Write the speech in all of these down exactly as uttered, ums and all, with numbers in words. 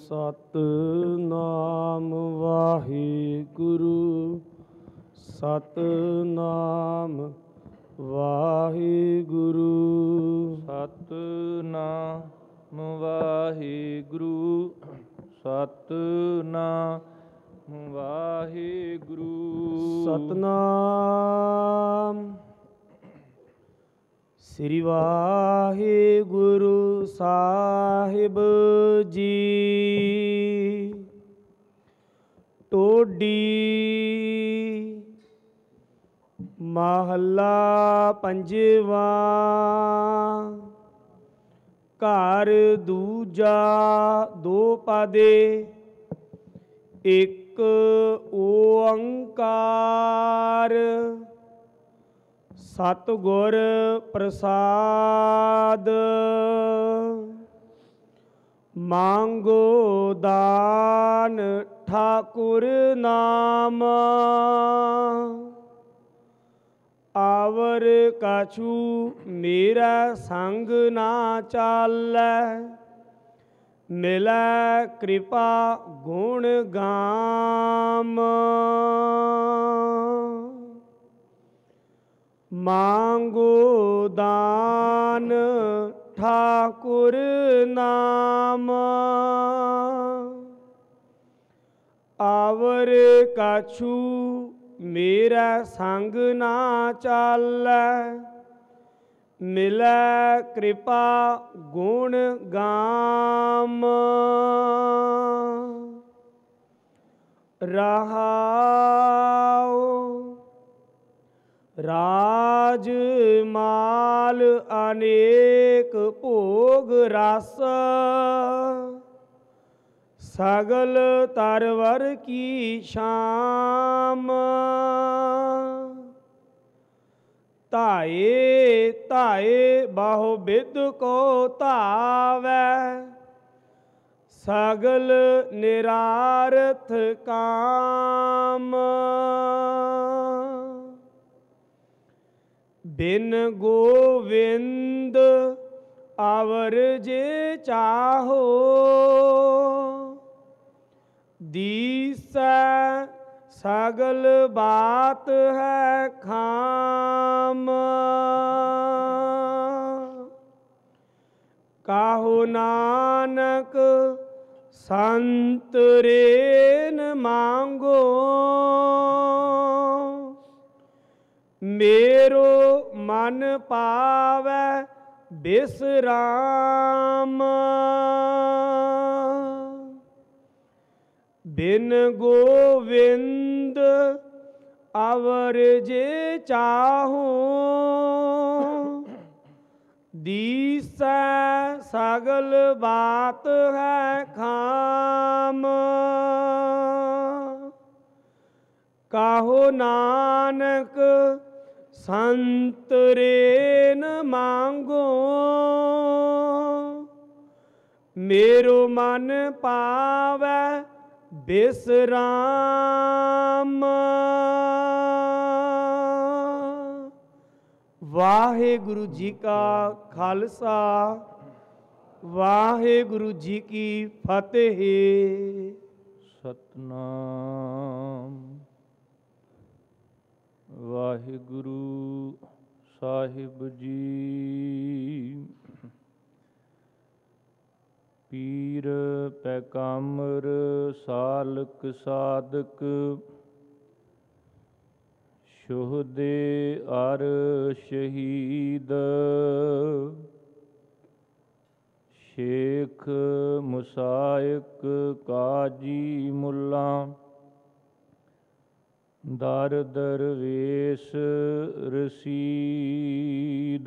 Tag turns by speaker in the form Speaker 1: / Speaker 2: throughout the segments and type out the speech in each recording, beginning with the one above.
Speaker 1: ਸਤਿਨਾਮ ਵਾਹਿਗੁਰੂ ਸਤਿਨਾਮ ਵਾਹਿਗੁਰੂ
Speaker 2: ਸਤਿਨਾਮ ਵਾਹਿਗੁਰੂ ਸਤਿਨਾਮ ਵਾਹਿਗੁਰੂ
Speaker 1: ਸਤਿਨਾਮ ਸ੍ਰੀ ਵਾਹਿਗੁਰੂ ਸਾਹਿਬ ਜੀ। ਟੋਡੀ ਮਹੱਲਾ ਪੰਜਵਾ। ਘਰ ਦੂਜਾ ਦੋ ਪਾਦੇ ਇੱਕ ਓੰਕਾਰ ਸਤਿਗੁਰ ਪ੍ਰਸਾਦ। ਮੰਗੋ ਦਾਨ ਠਾਕੁਰ ਨਾਮ ਆਵਰ ਕਛੂ ਮੇਰਾ ਸੰਗ ਨਾ ਚਾਲੈ। ਮਿਲੈ ਕਿਰਪਾ ਗੁਣ ਗਾਮ ਮੰਗੋ ਦਾਨ ਠਾਕੁਰ ਨਾਮ ਆਵਰ ਕਛੂ ਮੇਰਾ ਸੰਗ ਨਾ ਚਾਲੈ। ਮਿਲੈ ਕਿਰਪਾ ਗੁਣ ਗਾਮ ਰਹਾਉ। ਰਾਜ ਮਾਲ ਅਨੇਕ ਭੋਗ ਰਸ ਸਗਲ ਤਰਵਰ ਕੀ ਸ਼ਾਮ। ਧਾਏ ਧਾਏ ਬਹੁ ਬਿਦ ਕੋ ਧਾਵੈ ਸਗਲ ਨਿਰਾਰਥ ਕਾਮ। ਬਿਨ ਗੋਵਿੰਦ ਅਵਰ ਜੇ ਚਾਹੋ ਦੀਸੈ ਸਗਲ ਬਾਤ ਹੈ ਖਾਮ। ਕਾਹੋ ਨਾਨਕ ਸੰਤ ਰੇਨ ਮੰਗੋ ਮੇਰੋ ਮਨ ਪਾਵੈ ਬਿਸਰਾਮ। ਬਿਨ ਗੋਵਿੰਦ ਅਵਰ ਜੇ ਚਾਹੋ ਦੀਸੈ ਸਗਲ ਬਾਤ ਹੈ ਖਾਮ। ਕਾਹੋ ਨਾਨਕ ਸੰਤ ਰੇਨ ਮੰਗੋ ਮੇਰੋ ਮਨ ਪਾਵੈ ਬਿਸਰਾਮ। ਵਾਹਿਗੁਰੂ ਜੀ ਕਾ ਖਾਲਸਾ ਵਾਹਿਗੁਰੂ ਜੀ ਕੀ ਫਤਿਹ।
Speaker 2: ਸਤਿਨਾਮ ਵਾਹਿਗੁਰੂ ਸਾਹਿਬ ਜੀ। ਪੀਰ ਪੈਗੰਬਰ ਸਾਲਕ ਸਾਧਕ ਸ਼ੋਹਦੇ ਅਰ ਸ਼ਹੀਦ ਸ਼ੇਖ ਮੁਸਾਇਕ ਕਾਜੀ ਮੁੱਲਾ ਦਰ ਦਰਵੇਸ਼ ਰਸੀਦ।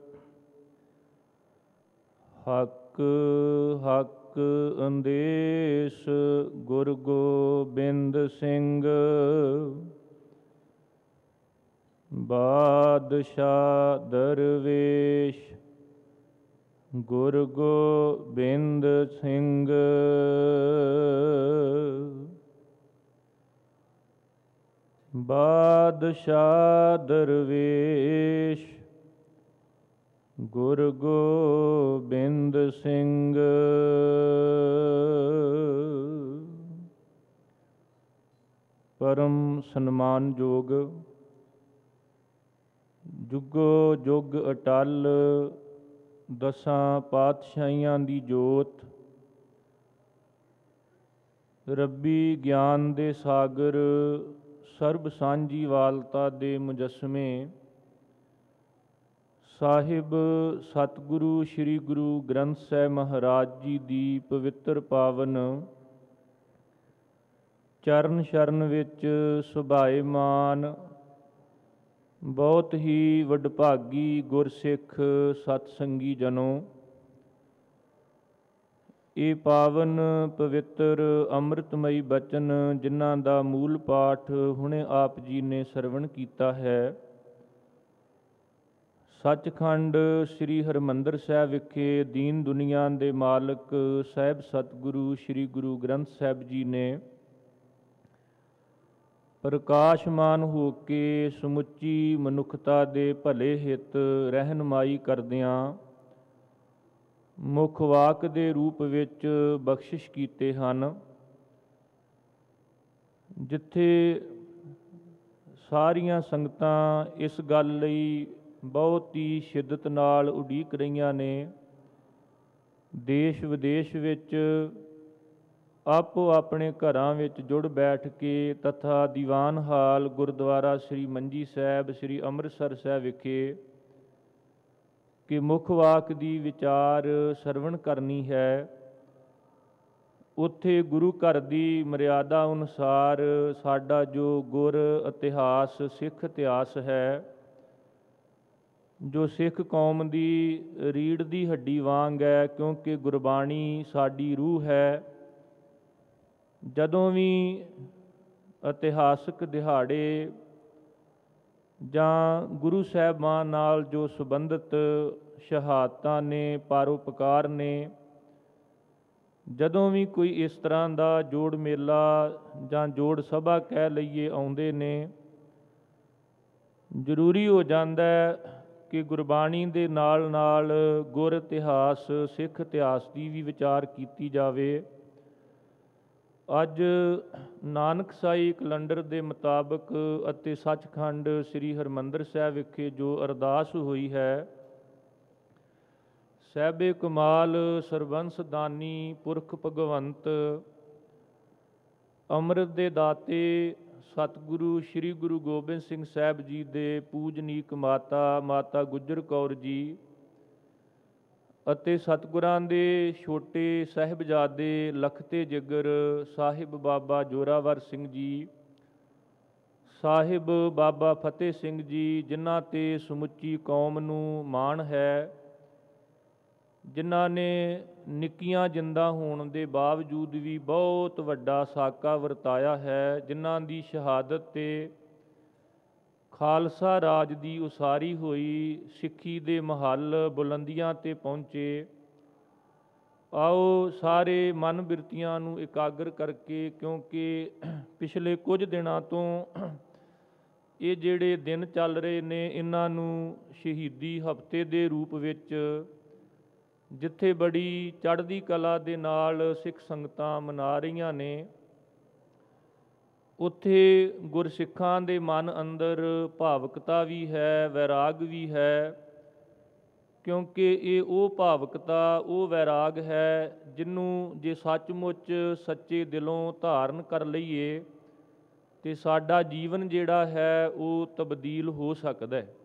Speaker 2: ਹੱਕ ਹੱਕ ਅੰਦੇਸ਼ ਗੁਰ ਗੋਬਿੰਦ ਸਿੰਘ ਬਾਦਸ਼ਾਹ ਦਰਵੇਸ਼ ਗੁਰ ਗੋਬਿੰਦ ਸਿੰਘ। ਬਾਦਸ਼ਾਹ ਦਰਵੇਸ਼ ਗੁਰ ਗੋਬਿੰਦ ਸਿੰਘ। ਪਰਮ ਸਨਮਾਨਯੋਗ, ਜੁਗੋ ਜੁਗ ਅਟਲ ਦਸਾਂ ਪਾਤਸ਼ਾਹੀਆਂ ਦੀ ਜੋਤ, ਰੱਬੀ ਗਿਆਨ ਦੇ ਸਾਗਰ, ਸਰਬ ਸਾਂਝੀ ਵਾਲਤਾ ਦੇ ਮੁਜੱਸਮੇ, ਸਾਹਿਬ ਸਤਿਗੁਰੂ ਸ੍ਰੀ ਗੁਰੂ ਗ੍ਰੰਥ ਸਾਹਿਬ ਮਹਾਰਾਜ ਜੀ ਦੀ ਪਵਿੱਤਰ ਪਾਵਨ ਚਰਨ ਸ਼ਰਨ ਵਿੱਚ ਸੁਭਾਏਮਾਨ ਬਹੁਤ ਹੀ ਵਡਭਾਗੀ ਗੁਰਸਿੱਖ ਸਤਸੰਗੀ ਜਨੋ, ਇਹ ਪਾਵਨ ਪਵਿੱਤਰ ਅੰਮ੍ਰਿਤਮਈ ਬਚਨ ਜਿਨ੍ਹਾਂ ਦਾ ਮੂਲ ਪਾਠ ਹੁਣੇ ਆਪ ਜੀ ਨੇ ਸਰਵਣ ਕੀਤਾ ਹੈ, ਸੱਚਖੰਡ ਸ੍ਰੀ ਹਰਿਮੰਦਰ ਸਾਹਿਬ ਵਿਖੇ ਦੀਨ ਦੁਨੀਆ ਦੇ ਮਾਲਕ ਸਾਹਿਬ ਸਤਿਗੁਰੂ ਸ੍ਰੀ ਗੁਰੂ ਗ੍ਰੰਥ ਸਾਹਿਬ ਜੀ ਨੇ ਪ੍ਰਕਾਸ਼ਮਾਨ ਹੋ ਕੇ ਸਮੁੱਚੀ ਮਨੁੱਖਤਾ ਦੇ ਭਲੇ ਹਿੱਤ ਰਹਿਨਮਾਈ ਕਰਦਿਆਂ ਮੁੱਖ ਵਾਕ ਦੇ ਰੂਪ ਵਿੱਚ ਬਖਸ਼ਿਸ਼ ਕੀਤੇ ਹਨ। ਜਿੱਥੇ ਸਾਰੀਆਂ ਸੰਗਤਾਂ ਇਸ ਗੱਲ ਲਈ ਬਹੁਤ ਹੀ ਸ਼ਿੱਦਤ ਨਾਲ ਉਡੀਕ ਰਹੀਆਂ ਨੇ, ਦੇਸ਼ ਵਿਦੇਸ਼ ਵਿੱਚ ਆਪੋ ਆਪਣੇ ਘਰਾਂ ਵਿੱਚ ਜੁੜ ਬੈਠ ਕੇ ਤਥਾ ਦੀਵਾਨ ਹਾਲ ਗੁਰਦੁਆਰਾ ਸ੍ਰੀ ਮੰਜੀ ਸਾਹਿਬ ਸ੍ਰੀ ਅੰਮ੍ਰਿਤਸਰ ਸਾਹਿਬ ਵਿਖੇ ਕਿ ਮੁੱਖ ਵਾਕ ਦੀ ਵਿਚਾਰ ਸਰਵਣ ਕਰਨੀ ਹੈ, ਉੱਥੇ ਗੁਰੂ ਘਰ ਦੀ ਮਰਿਆਦਾ ਅਨੁਸਾਰ ਸਾਡਾ ਜੋ ਗੁਰ ਇਤਿਹਾਸ ਸਿੱਖ ਇਤਿਹਾਸ ਹੈ, ਜੋ ਸਿੱਖ ਕੌਮ ਦੀ ਰੀੜ੍ਹ ਦੀ ਹੱਡੀ ਵਾਂਗ ਹੈ, ਕਿਉਂਕਿ ਗੁਰਬਾਣੀ ਸਾਡੀ ਰੂਹ ਹੈ। ਜਦੋਂ ਵੀ ਇਤਿਹਾਸਕ ਦਿਹਾੜੇ ਜਾਂ ਗੁਰੂ ਸਾਹਿਬਾਨ ਨਾਲ ਜੋ ਸੰਬੰਧਿਤ ਸ਼ਹਾਦਤਾਂ ਨੇ, ਪਰਉਪਕਾਰ ਨੇ, ਜਦੋਂ ਵੀ ਕੋਈ ਇਸ ਤਰ੍ਹਾਂ ਦਾ ਜੋੜ ਮੇਲਾ ਜਾਂ ਜੋੜ ਸਭਾ ਕਹਿ ਲਈਏ ਆਉਂਦੇ ਨੇ, ਜ਼ਰੂਰੀ ਹੋ ਜਾਂਦਾ ਕਿ ਗੁਰਬਾਣੀ ਦੇ ਨਾਲ ਨਾਲ ਗੁਰ ਇਤਿਹਾਸ ਸਿੱਖ ਇਤਿਹਾਸ ਦੀ ਵੀ ਵਿਚਾਰ ਕੀਤੀ ਜਾਵੇ। ਅੱਜ ਨਾਨਕਸਾਈ ਕੈਲੰਡਰ ਦੇ ਮੁਤਾਬਕ ਅਤੇ ਸੱਚਖੰਡ ਸ੍ਰੀ ਹਰਿਮੰਦਰ ਸਾਹਿਬ ਵਿਖੇ ਜੋ ਅਰਦਾਸ ਹੋਈ ਹੈ, ਸਾਹਿਬੇ ਕਮਾਲ ਸਰਬੰਸ ਦਾਨੀ ਪੁਰਖ ਭਗਵੰਤ ਅੰਮ੍ਰਿਤ ਦੇ ਦਾਤੇ ਸਤਿਗੁਰੂ ਸ੍ਰੀ ਗੁਰੂ ਗੋਬਿੰਦ ਸਿੰਘ ਸਾਹਿਬ ਜੀ ਦੇ ਪੂਜਨੀਕ ਮਾਤਾ ਮਾਤਾ ਗੁਜਰ ਕੌਰ ਜੀ ਅਤੇ ਸਤਿਗੁਰਾਂ ਦੇ ਛੋਟੇ ਸਾਹਿਬਜ਼ਾਦੇ ਲਖਤੇ ਜਿਗਰ ਸਾਹਿਬ ਬਾਬਾ ਜੋਰਾਵਰ ਸਿੰਘ ਜੀ, ਸਾਹਿਬ ਬਾਬਾ ਫਤਿਹ ਸਿੰਘ ਜੀ, ਜਿਨ੍ਹਾਂ 'ਤੇ ਸਮੁੱਚੀ ਕੌਮ ਨੂੰ ਮਾਣ ਹੈ, ਜਿਨ੍ਹਾਂ ਨੇ ਨਿੱਕੀਆਂ ਜਿੰਦਾਂ ਹੋਣ ਦੇ ਬਾਵਜੂਦ ਵੀ ਬਹੁਤ ਵੱਡਾ ਸਾਕਾ ਵਰਤਾਇਆ ਹੈ, ਜਿਨ੍ਹਾਂ ਦੀ ਸ਼ਹਾਦਤ 'ਤੇ ਖਾਲਸਾ ਰਾਜ ਦੀ ਉਸਾਰੀ ਹੋਈ ਸਿੱਖੀ ਦੇ ਮਹੱਲ ਬੁਲੰਦੀਆਂ 'ਤੇ ਪਹੁੰਚੇ। ਆਓ ਸਾਰੇ ਮਨ ਬਿਰਤੀਆਂ ਨੂੰ ਇਕਾਗਰ ਕਰਕੇ, ਕਿਉਂਕਿ ਪਿਛਲੇ ਕੁਝ ਦਿਨਾਂ ਤੋਂ ਇਹ ਜਿਹੜੇ ਦਿਨ ਚੱਲ ਰਹੇ ਨੇ, ਇਹਨਾਂ ਨੂੰ ਸ਼ਹੀਦੀ ਹਫ਼ਤੇ ਦੇ ਰੂਪ ਵਿੱਚ ਜਿੱਥੇ ਬੜੀ ਚੜ੍ਹਦੀ ਕਲਾ ਦੇ ਨਾਲ ਸਿੱਖ ਸੰਗਤਾਂ ਮਨਾ ਰਹੀਆਂ ਨੇ, ਉੱਥੇ ਗੁਰਸਿੱਖਾਂ ਦੇ ਮਨ ਅੰਦਰ ਭਾਵੁਕਤਾ ਵੀ ਹੈ, ਵੈਰਾਗ ਵੀ ਹੈ, ਕਿਉਂਕਿ ਇਹ ਉਹ ਭਾਵੁਕਤਾ, ਉਹ ਵੈਰਾਗ ਹੈ ਜਿਹਨੂੰ ਜੇ ਸੱਚਮੁੱਚ ਸੱਚੇ ਦਿਲੋਂ ਧਾਰਨ ਕਰ ਲਈਏ ਤੇ ਸਾਡਾ ਜੀਵਨ ਜਿਹੜਾ ਹੈ ਉਹ ਤਬਦੀਲ ਹੋ ਸਕਦਾ ਹੈ।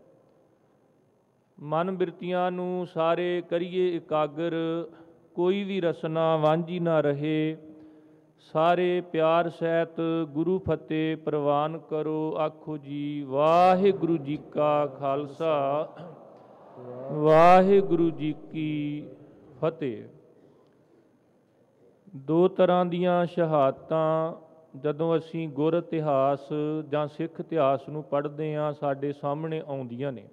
Speaker 2: ਮਨ ਬਿਰਤੀਆਂ ਨੂੰ ਸਾਰੇ ਕਰੀਏ ਇਕਾਗਰ, ਕੋਈ ਵੀ ਰਸਨਾ ਵਾਂਝੀ ਨਾ ਰਹੇ, ਸਾਰੇ ਪਿਆਰ ਸਹਿਤ ਗੁਰੂ ਫਤਿਹ ਪ੍ਰਵਾਨ ਕਰੋ। ਆਖੋ ਜੀ ਵਾਹਿਗੁਰੂ ਜੀ ਕਾ ਖਾਲਸਾ, ਵਾਹਿਗੁਰੂ ਜੀ ਕੀ ਫਤਿਹ। ਦੋ ਤਰ੍ਹਾਂ ਦੀਆਂ ਸ਼ਹਾਦਤਾਂ ਜਦੋਂ ਅਸੀਂ ਗੁਰ ਇਤਿਹਾਸ ਜਾਂ ਸਿੱਖ ਇਤਿਹਾਸ ਨੂੰ ਪੜ੍ਹਦੇ ਹਾਂ, ਸਾਡੇ ਸਾਹਮਣੇ ਆਉਂਦੀਆਂ ਨੇ,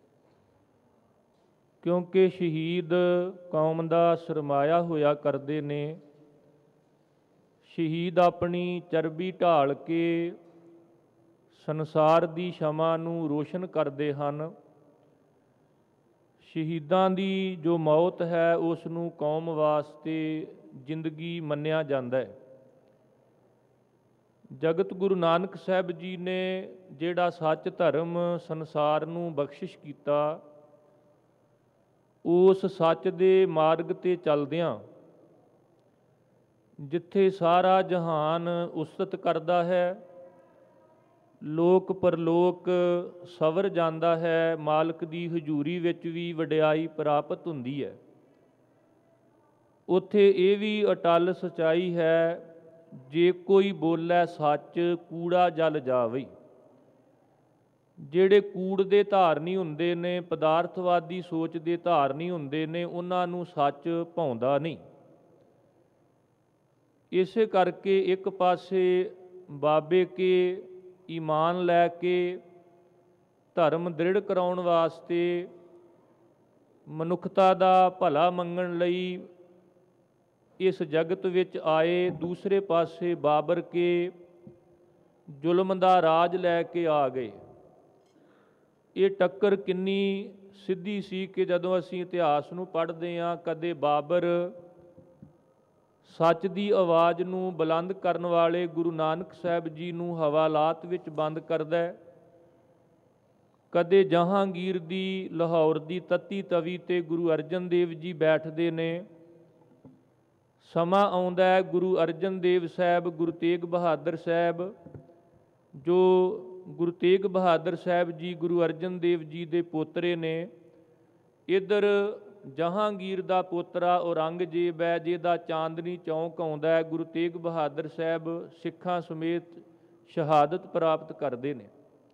Speaker 2: ਕਿਉਂਕਿ ਸ਼ਹੀਦ ਕੌਮ ਦਾ ਸਰਮਾਇਆ ਹੋਇਆ ਕਰਦੇ ਨੇ। ਸ਼ਹੀਦ ਆਪਣੀ ਚਰਬੀ ਢਾਲ ਕੇ ਸੰਸਾਰ ਦੀ ਸ਼ਮਾ ਨੂੰ ਰੋਸ਼ਨ ਕਰਦੇ ਹਨ। ਸ਼ਹੀਦਾਂ ਦੀ ਜੋ ਮੌਤ ਹੈ ਉਸ ਨੂੰ ਕੌਮ ਵਾਸਤੇ ਜ਼ਿੰਦਗੀ ਮੰਨਿਆ ਜਾਂਦਾ ਹੈ। ਜਗਤ ਗੁਰੂ ਨਾਨਕ ਸਾਹਿਬ ਜੀ ਨੇ ਜਿਹੜਾ ਸੱਚ ਧਰਮ ਸੰਸਾਰ ਨੂੰ ਬਖਸ਼ਿਸ਼ ਕੀਤਾ, ਉਸ ਸੱਚ ਦੇ ਮਾਰਗ ਤੇ ਚੱਲਦਿਆਂ ਜਿੱਥੇ ਸਾਰਾ ਜਹਾਨ ਉਸਤਤ ਕਰਦਾ ਹੈ, ਲੋਕ ਪਰਲੋਕ ਸਵਰ ਜਾਂਦਾ ਹੈ, ਮਾਲਕ ਦੀ ਹਜ਼ੂਰੀ ਵਿੱਚ ਵੀ ਵਡਿਆਈ ਪ੍ਰਾਪਤ ਹੁੰਦੀ ਹੈ, ਉੱਥੇ ਇਹ ਵੀ ਅਟਲ ਸਚਾਈ ਹੈ, ਜੇ ਕੋਈ ਬੋਲੇ ਸੱਚ ਕੂੜਾ ਜਲ ਜਾਵੇ। ਜਿਹੜੇ ਕੂੜ ਦੇ ਧਾਰਨੀ ਹੁੰਦੇ ਨੇ, ਪਦਾਰਥਵਾਦੀ ਸੋਚ ਦੇ ਧਾਰਨੀ ਹੁੰਦੇ ਨੇ, ਉਹਨਾਂ ਨੂੰ ਸੱਚ ਭਾਉਂਦਾ ਨਹੀਂ। ਇਸੇ ਕਰਕੇ ਇੱਕ ਪਾਸੇ ਬਾਬੇ ਕੇ ਈਮਾਨ ਲੈ ਕੇ ਧਰਮ ਦ੍ਰਿੜ ਕਰਾਉਣ ਵਾਸਤੇ, ਮਨੁੱਖਤਾ ਦਾ ਭਲਾ ਮੰਗਣ ਲਈ ਇਸ ਜਗਤ ਵਿੱਚ ਆਏ, ਦੂਸਰੇ ਪਾਸੇ ਬਾਬਰ ਕੇ ਜ਼ੁਲਮ ਦਾ ਰਾਜ ਲੈ ਕੇ ਆ ਗਏ। ਇਹ ਟੱਕਰ ਕਿੰਨੀ ਸਿੱਧੀ ਸੀ ਕਿ ਜਦੋਂ ਅਸੀਂ ਇਤਿਹਾਸ ਨੂੰ ਪੜ੍ਹਦੇ ਹਾਂ, ਕਦੇ ਬਾਬਰ ਸੱਚ ਦੀ ਆਵਾਜ਼ ਨੂੰ ਬੁਲੰਦ ਕਰਨ ਵਾਲੇ ਗੁਰੂ ਨਾਨਕ ਸਾਹਿਬ ਜੀ ਨੂੰ ਹਵਾਲਾਤ ਵਿੱਚ ਬੰਦ ਕਰਦਾ ਹੈ, ਕਦੇ ਜਹਾਂਗੀਰ ਦੀ ਲਾਹੌਰ ਦੀ ਤੱਤੀ ਤਵੀ ਤੇ ਗੁਰੂ ਅਰਜਨ ਦੇਵ ਜੀ ਬੈਠਦੇ ਨੇ। ਸਮਾਂ ਆਉਂਦਾ ਹੈ ਗੁਰੂ ਅਰਜਨ ਦੇਵ ਸਾਹਿਬ, ਗੁਰੂ ਤੇਗ ਬਹਾਦਰ ਸਾਹਿਬ, ਜੋ ਗੁਰੂ ਤੇਗ ਬਹਾਦਰ ਸਾਹਿਬ ਜੀ ਗੁਰੂ ਅਰਜਨ ਦੇਵ ਜੀ ਦੇ ਪੋਤਰੇ ਨੇ, ਇੱਧਰ ਜਹਾਂਗੀਰ ਦਾ ਪੋਤਰਾ ਔਰੰਗਜ਼ੇਬ ਹੈ, ਜਿਹਦਾ ਚਾਂਦਨੀ ਚੌਂਕ ਆਉਂਦਾ ਹੈ। ਗੁਰੂ ਤੇਗ ਬਹਾਦਰ ਸਾਹਿਬ ਸਿੱਖਾਂ ਸਮੇਤ ਸ਼ਹਾਦਤ ਪ੍ਰਾਪਤ ਕਰਦੇ ਨੇ।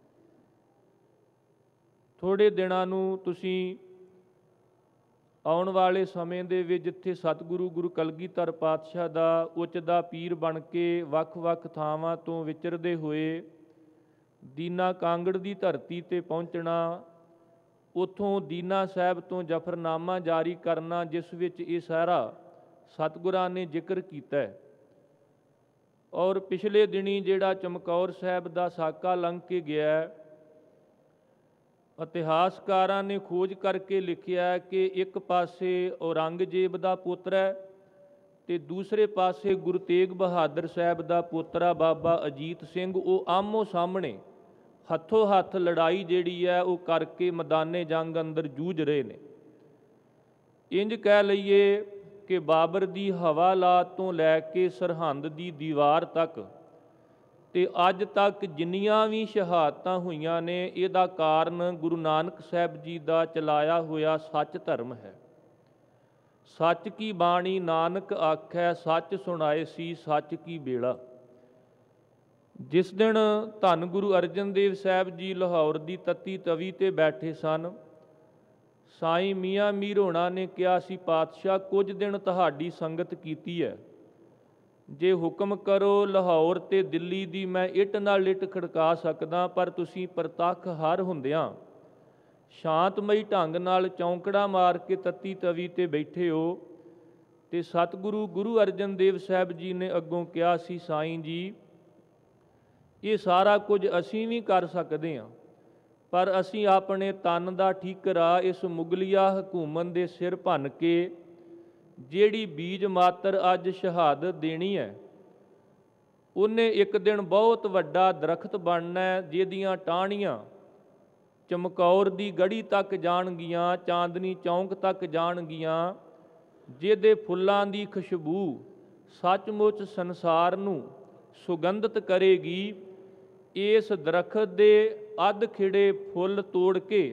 Speaker 2: ਥੋੜ੍ਹੇ ਦਿਨਾਂ ਨੂੰ ਤੁਸੀਂ ਆਉਣ ਵਾਲੇ ਸਮੇਂ ਦੇ ਵਿੱਚ ਜਿੱਥੇ ਸਤਿਗੁਰੂ ਗੁਰੂ ਕਲਗੀਧਰ ਪਾਤਸ਼ਾਹ ਦਾ ਉੱਚਦਾ ਪੀਰ ਬਣ ਕੇ ਵੱਖ-ਵੱਖ ਥਾਵਾਂ ਤੋਂ ਵਿਚਰਦੇ ਹੋਏ ਦੀਨਾ ਕਾਂਗੜ ਦੀ ਧਰਤੀ ਤੇ ਪਹੁੰਚਣਾ, ਉੱਥੋਂ ਦੀਨਾ ਸਾਹਿਬ ਤੋਂ ਜਫਰਨਾਮਾ ਜਾਰੀ ਕਰਨਾ, ਜਿਸ ਵਿੱਚ ਇਹ ਸਾਰਾ ਸਤਿਗੁਰਾਂ ਨੇ ਜ਼ਿਕਰ ਕੀਤਾ ਹੈ। ਔਰ ਪਿਛਲੇ ਦਿਨੀ ਜਿਹੜਾ ਚਮਕੌਰ ਸਾਹਿਬ ਦਾ ਸਾਕਾ ਲੰਘ ਕੇ ਗਿਆ, ਇਤਿਹਾਸਕਾਰਾਂ ਨੇ ਖੋਜ ਕਰਕੇ ਲਿਖਿਆ ਕਿ ਇੱਕ ਪਾਸੇ ਔਰੰਗਜ਼ੇਬ ਦਾ ਪੁੱਤਰ ਹੈ ਤੇ ਦੂਸਰੇ ਪਾਸੇ ਗੁਰੂ ਤੇਗ ਬਹਾਦਰ ਸਾਹਿਬ ਦਾ ਪੋਤਰਾ ਬਾਬਾ ਅਜੀਤ ਸਿੰਘ। ਉਹ ਆਮੋ ਸਾਹਮਣੇ ਹੱਥੋਂ ਹੱਥ ਲੜਾਈ ਜਿਹੜੀ ਹੈ ਉਹ ਕਰਕੇ ਮੈਦਾਨੇ ਜੰਗ ਅੰਦਰ ਜੂਝ ਰਹੇ ਨੇ। ਇੰਜ ਕਹਿ ਲਈਏ ਕਿ ਬਾਬਰ ਦੀ ਹਵਾਲਾਤ ਤੋਂ ਲੈ ਕੇ ਸਰਹੰਦ ਦੀ ਦੀਵਾਰ ਤੱਕ ਤੇ ਅੱਜ ਤੱਕ ਜਿੰਨੀਆਂ ਵੀ ਸ਼ਹਾਦਤਾਂ ਹੋਈਆਂ ਨੇ, ਇਹਦਾ ਕਾਰਨ ਗੁਰੂ ਨਾਨਕ ਸਾਹਿਬ ਜੀ ਦਾ ਚਲਾਇਆ ਹੋਇਆ ਸੱਚ ਧਰਮ ਹੈ। ਸੱਚ ਕੀ ਬਾਣੀ ਨਾਨਕ ਆਖੈ, ਸੱਚ ਸੁਣਾਏ ਸੀ ਸੱਚ ਕੀ ਬੇਲਾ। ਜਿਸ ਦਿਨ ਧੰਨ ਗੁਰੂ ਅਰਜਨ ਦੇਵ ਸਾਹਿਬ ਜੀ ਲਾਹੌਰ ਦੀ ਤੱਤੀ ਤਵੀ ਤੇ ਬੈਠੇ ਸਨ, ਸਾਈਂ ਮੀਆਂ ਮੀਰ ਹੋਣਾ ਨੇ ਕਿਹਾ ਸੀ, ਪਾਤਸ਼ਾਹ ਕੁਝ ਦਿਨ ਤੁਹਾਡੀ ਸੰਗਤ ਕੀਤੀ ਹੈ, ਜੇ ਹੁਕਮ ਕਰੋ ਲਾਹੌਰ ਤੇ ਦਿੱਲੀ ਦੀ ਮੈਂ ਇੱਟ ਨਾਲ ਇੱਟ ਖੜਕਾ ਸਕਦਾ, ਪਰ ਤੁਸੀਂ ਪ੍ਰਤੱਖ ਹਰ ਹੁੰਦਿਆਂ ਸ਼ਾਂਤਮਈ ਢੰਗ ਨਾਲ ਚੌਂਕੜਾ ਮਾਰ ਕੇ ਤੱਤੀ ਤਵੀ ਤੇ ਬੈਠੇ ਹੋ। ਤੇ ਸਤਿਗੁਰੂ ਗੁਰੂ ਅਰਜਨ ਦੇਵ ਸਾਹਿਬ ਜੀ ਨੇ ਅੱਗੋਂ ਕਿਹਾ ਸੀ, ਸਾਈਂ ਜੀ ਇਹ ਸਾਰਾ ਕੁਝ ਅਸੀਂ ਵੀ ਕਰ ਸਕਦੇ ਹਾਂ, ਪਰ ਅਸੀਂ ਆਪਣੇ ਤਨ ਦਾ ਠੀਕਰਾ ਇਸ ਮੁਗਲਿਆ ਹਕੂਮਤ ਦੇ ਸਿਰ ਭੰਨ ਕੇ ਜਿਹੜੀ ਬੀਜ ਮਾਤਰ ਅੱਜ ਸ਼ਹਾਦਤ ਦੇਣੀ ਹੈ, ਉਹਨੇ ਇੱਕ ਦਿਨ ਬਹੁਤ ਵੱਡਾ ਦਰਖਤ ਬਣਨਾ, ਜਿਹਦੀਆਂ ਟਾਹਣੀਆਂ ਚਮਕੌਰ ਦੀ ਗੜੀ ਤੱਕ ਜਾਣਗੀਆਂ, ਚਾਂਦਨੀ ਚੌਂਕ ਤੱਕ ਜਾਣਗੀਆਂ, ਜਿਹਦੇ ਫੁੱਲਾਂ ਦੀ ਖੁਸ਼ਬੂ ਸੱਚਮੁੱਚ ਸੰਸਾਰ ਨੂੰ ਸੁਗੰਧਿਤ ਕਰੇਗੀ। ਇਸ ਦਰਖਤ ਦੇ ਅੱਧ ਖਿੜੇ ਫੁੱਲ ਤੋੜ ਕੇ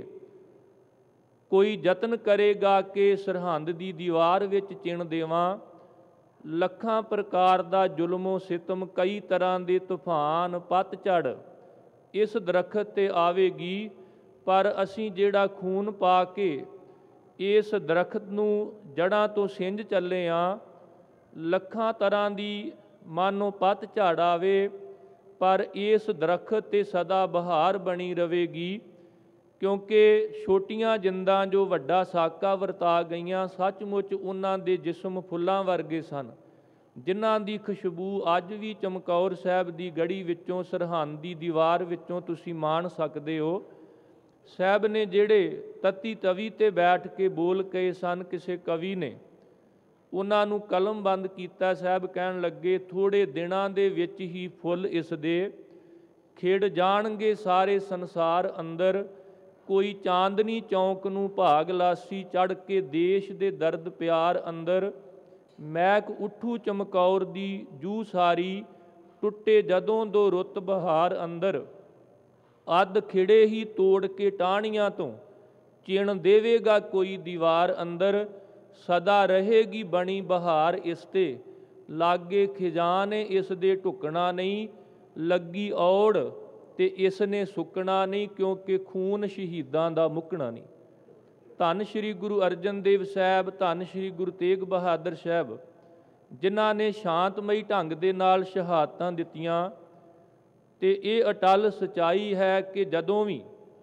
Speaker 2: ਕੋਈ ਯਤਨ ਕਰੇਗਾ ਕਿ ਸਰਹੰਦ ਦੀ ਦੀਵਾਰ ਵਿੱਚ ਚਿਣ ਦੇਵਾਂ, ਲੱਖਾਂ ਪ੍ਰਕਾਰ ਦਾ ਜ਼ੁਲਮੋ ਸਿਤਮ, ਕਈ ਤਰ੍ਹਾਂ ਦੇ ਤੂਫਾਨ ਪਤਝੜ ਇਸ ਦਰਖਤ ਤੇ ਆਵੇਗੀ, ਪਰ ਅਸੀਂ ਜਿਹੜਾ ਖੂਨ ਪਾ ਕੇ ਇਸ ਦਰਖਤ ਨੂੰ ਜੜ੍ਹਾਂ ਤੋਂ ਸਿੰਜ ਚੱਲੇ ਹਾਂ, ਲੱਖਾਂ ਤਰ੍ਹਾਂ ਦੀ ਮਾਨੋ ਪਤਝੜ ਆਵੇ, ਪਰ ਇਸ ਦਰਖਤ ਤੇ ਸਦਾ ਬਹਾਰ ਬਣੀ ਰਹੇਗੀ, ਕਿਉਂਕਿ ਛੋਟੀਆਂ ਜਿੰਦਾਂ ਜੋ ਵੱਡਾ ਸਾਕਾ ਵਰਤਾ ਗਈਆਂ, ਸੱਚਮੁੱਚ ਉਹਨਾਂ ਦੇ ਜਿਸਮ ਫੁੱਲਾਂ ਵਰਗੇ ਸਨ, ਜਿਨ੍ਹਾਂ ਦੀ ਖੁਸ਼ਬੂ ਅੱਜ ਵੀ ਚਮਕੌਰ ਸਾਹਿਬ ਦੀ ਗੜੀ ਵਿੱਚੋਂ, ਸਰਹੰਦ ਦੀ ਦੀਵਾਰ ਵਿੱਚੋਂ ਤੁਸੀਂ ਮਾਣ ਸਕਦੇ ਹੋ। ਸਾਹਿਬ ਨੇ ਜਿਹੜੇ ਤੱਤੀ ਤਵੀ ਤੇ ਬੈਠ ਕੇ ਬੋਲ ਕਹੇ ਸਨ, ਕਿਸੇ ਕਵੀ ਨੇ ਉਹਨਾਂ ਨੂੰ ਕਲਮਬੰਦ ਕੀਤਾ। ਸਾਹਿਬ ਕਹਿਣ ਲੱਗੇ, ਥੋੜ੍ਹੇ ਦਿਨਾਂ ਦੇ ਵਿੱਚ ਹੀ ਫੁੱਲ ਇਸ ਦੇ ਖਿੜ ਜਾਣਗੇ ਸਾਰੇ ਸੰਸਾਰ ਅੰਦਰ। ਕੋਈ ਚਾਂਦਨੀ ਚੌਂਕ ਨੂੰ ਭਾਗ ਲਾਸੀ ਚੜ੍ਹ ਕੇ ਦੇਸ਼ ਦੇ ਦਰਦ ਪਿਆਰ ਅੰਦਰ। ਮਹਿਕ ਉੱਠੂ ਚਮਕੌਰ ਦੀ ਜੂ ਸਾਰੀ, ਟੁੱਟੇ ਜਦੋਂ ਦੋ ਰੁੱਤ ਬਹਾਰ ਅੰਦਰ। ਅੱਧ ਖਿੜੇ ਹੀ ਤੋੜ ਕੇ ਟਾਹਣੀਆਂ ਤੋਂ, ਚਿਣ ਦੇਵੇਗਾ ਕੋਈ ਦੀਵਾਰ ਅੰਦਰ। ਸਦਾ ਰਹੇਗੀ ਬਣੀ ਬਹਾਰ ਇਸ ਤੇ, ਲਾਗੇ ਖਿਜਾਨੇ ਇਸ ਦੇ ਢੁਕਣਾ ਨਹੀਂ। ਲੱਗੀ ਔੜ ਤੇ ਇਸ ਨੇ ਸੁੱਕਣਾ ਨਹੀਂ, ਕਿਉਂਕਿ ਖੂਨ ਸ਼ਹੀਦਾਂ ਦਾ ਮੁੱਕਣਾ ਨਹੀਂ। ਧੰਨ ਸ਼੍ਰੀ ਗੁਰੂ ਅਰਜਨ ਦੇਵ ਸਾਹਿਬ, ਧੰਨ ਸ਼੍ਰੀ ਗੁਰੂ ਤੇਗ ਬਹਾਦਰ ਸਾਹਿਬ, ਜਿਨ੍ਹਾਂ ਨੇ ਸ਼ਾਂਤਮਈ ਢੰਗ ਦੇ ਨਾਲ ਸ਼ਹਾਦਤਾਂ ਦਿੱਤੀਆਂ। ਤੇ ਇਹ ਅਟਲ ਸਚਾਈ ਹੈ ਕਿ ਜਦੋਂ ਵੀ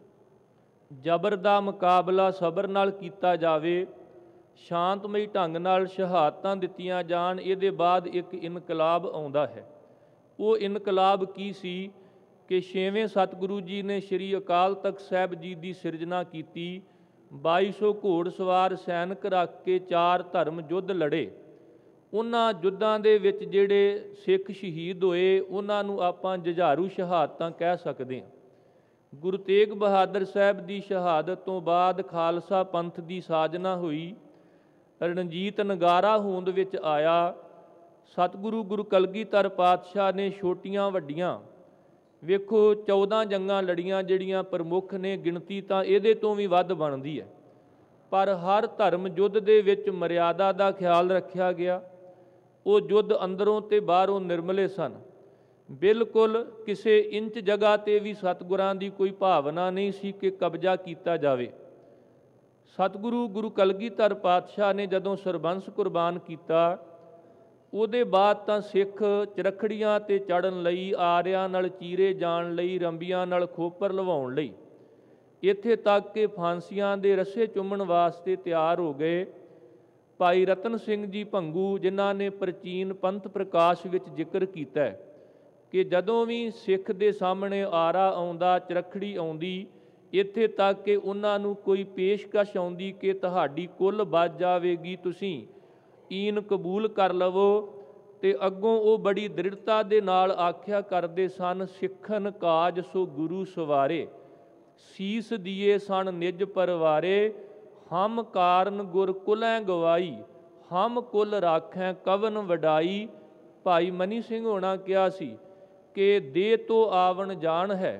Speaker 2: ਜ਼ਬਰ ਦਾ ਮੁਕਾਬਲਾ ਸਬਰ ਨਾਲ ਕੀਤਾ ਜਾਵੇ, ਸ਼ਾਂਤਮਈ ਢੰਗ ਨਾਲ ਸ਼ਹਾਦਤਾਂ ਦਿੱਤੀਆਂ ਜਾਣ, ਇਹਦੇ ਬਾਅਦ ਇੱਕ ਇਨਕਲਾਬ ਆਉਂਦਾ ਹੈ। ਉਹ ਇਨਕਲਾਬ ਕੀ ਸੀ ਕਿ ਛੇਵੇਂ ਸਤਿਗੁਰੂ ਜੀ ਨੇ ਸ਼੍ਰੀ ਅਕਾਲ ਤਖਤ ਸਾਹਿਬ ਜੀ ਦੀ ਸਿਰਜਣਾ ਕੀਤੀ। ਬਾਈ ਸੌ ਘੋੜ ਸਵਾਰ ਸੈਨਿਕ ਰੱਖ ਕੇ ਚਾਰ ਧਰਮ ਯੁੱਧ ਲੜੇ। ਉਹਨਾਂ ਯੁੱਧਾਂ ਦੇ ਵਿੱਚ ਜਿਹੜੇ ਸਿੱਖ ਸ਼ਹੀਦ ਹੋਏ, ਉਹਨਾਂ ਨੂੰ ਆਪਾਂ ਜੁਝਾਰੂ ਸ਼ਹਾਦਤਾਂ ਕਹਿ ਸਕਦੇ ਹਾਂ। ਗੁਰੂ ਤੇਗ ਬਹਾਦਰ ਸਾਹਿਬ ਦੀ ਸ਼ਹਾਦਤ ਤੋਂ ਬਾਅਦ ਖਾਲਸਾ ਪੰਥ ਦੀ ਸਾਜਨਾ ਹੋਈ। ਰਣਜੀਤ ਨਗਾਰਾ ਹੋਂਦ ਵਿੱਚ ਆਇਆ। ਸਤਿਗੁਰੂ ਗੁਰੂ ਕਲਗੀਧਰ ਪਾਤਸ਼ਾਹ ਨੇ ਛੋਟੀਆਂ ਵੱਡੀਆਂ ਵੇਖੋ ਚੌਦਾਂ ਜੰਗਾਂ ਲੜੀਆਂ, ਜਿਹੜੀਆਂ ਪ੍ਰਮੁੱਖ ਨੇ। ਗਿਣਤੀ ਤਾਂ ਇਹਦੇ ਤੋਂ ਵੀ ਵੱਧ ਬਣਦੀ ਹੈ, ਪਰ ਹਰ ਧਰਮ ਯੁੱਧ ਦੇ ਵਿੱਚ ਮਰਿਆਦਾ ਦਾ ਖਿਆਲ ਰੱਖਿਆ ਗਿਆ। ਉਹ ਯੁੱਧ ਅੰਦਰੋਂ ਤੇ ਬਾਹਰੋਂ ਨਿਰਮਲੇ ਸਨ। ਬਿਲਕੁਲ ਕਿਸੇ ਇੰਚ ਜਗ੍ਹਾ ਤੇ ਵੀ ਸਤਿਗੁਰਾਂ ਦੀ ਕੋਈ ਭਾਵਨਾ ਨਹੀਂ ਸੀ ਕਿ ਕਬਜ਼ਾ ਕੀਤਾ ਜਾਵੇ। ਸਤਿਗੁਰੂ ਗੁਰੂ ਕਲਗੀਧਰ ਪਾਤਸ਼ਾਹ ਨੇ ਜਦੋਂ ਸਰਬੰਸ ਕੁਰਬਾਨ ਕੀਤਾ, ਉਹਦੇ ਬਾਅਦ ਤਾਂ ਸਿੱਖ ਚਰਖੜੀਆਂ ਤੇ ਚੜ੍ਹਨ ਲਈ, ਆਰਿਆਂ ਨਾਲ ਚੀਰੇ ਜਾਣ ਲਈ, ਰੰਬੀਆਂ ਨਾਲ ਖੋਪਰ ਲਵਾਉਣ ਲਈ, ਇੱਥੇ ਤੱਕ ਕਿ ਫਾਂਸੀਆਂ ਦੇ ਰੱਸੇ ਚੁੰਮਣ ਵਾਸਤੇ ਤਿਆਰ ਹੋ ਗਏ। ਭਾਈ ਰਤਨ ਸਿੰਘ ਜੀ ਭੰਗੂ, ਜਿਨ੍ਹਾਂ ਨੇ ਪ੍ਰਾਚੀਨ ਪੰਥ ਪ੍ਰਕਾਸ਼ ਵਿੱਚ ਜ਼ਿਕਰ ਕੀਤਾ ਕਿ ਜਦੋਂ ਵੀ ਸਿੱਖ ਦੇ ਸਾਹਮਣੇ ਆਰਾ ਆਉਂਦਾ, ਚਰਖੜੀ ਆਉਂਦੀ, ਇੱਥੇ ਤੱਕ ਕਿ ਉਹਨਾਂ ਨੂੰ ਕੋਈ ਪੇਸ਼ਕਸ਼ ਆਉਂਦੀ ਕਿ ਤੁਹਾਡੀ ਕੁੱਲ ਬਚ ਜਾਵੇਗੀ, ਤੁਸੀਂ ਈਨ ਕਬੂਲ ਕਰ ਲਵੋ, ਤੇ ਅੱਗੋਂ ਉਹ ਬੜੀ ਦ੍ਰਿੜਤਾ ਦੇ ਨਾਲ ਆਖਿਆ ਕਰਦੇ ਸਨ, ਸਿੱਖਨ ਕਾਜ ਸੋ ਗੁਰੂ ਸਵਾਰੇ, ਸੀਸ ਦੀਏ ਸਨ ਨਿਜ ਪਰਵਾਰੇ। ਹਮ ਕਾਰਨ ਗੁਰ ਕੁਲੈ ਗਵਾਈ, ਹਮ ਕੁਲ ਰਾਖੈ ਕਵਨ ਵਡਾਈ। ਭਾਈ ਮਨੀ ਸਿੰਘ ਹੋਣਾ ਕਿਹਾ ਸੀ ਕਿ ਦੇ ਤੋ ਆਵਣ ਜਾਣ ਹੈ,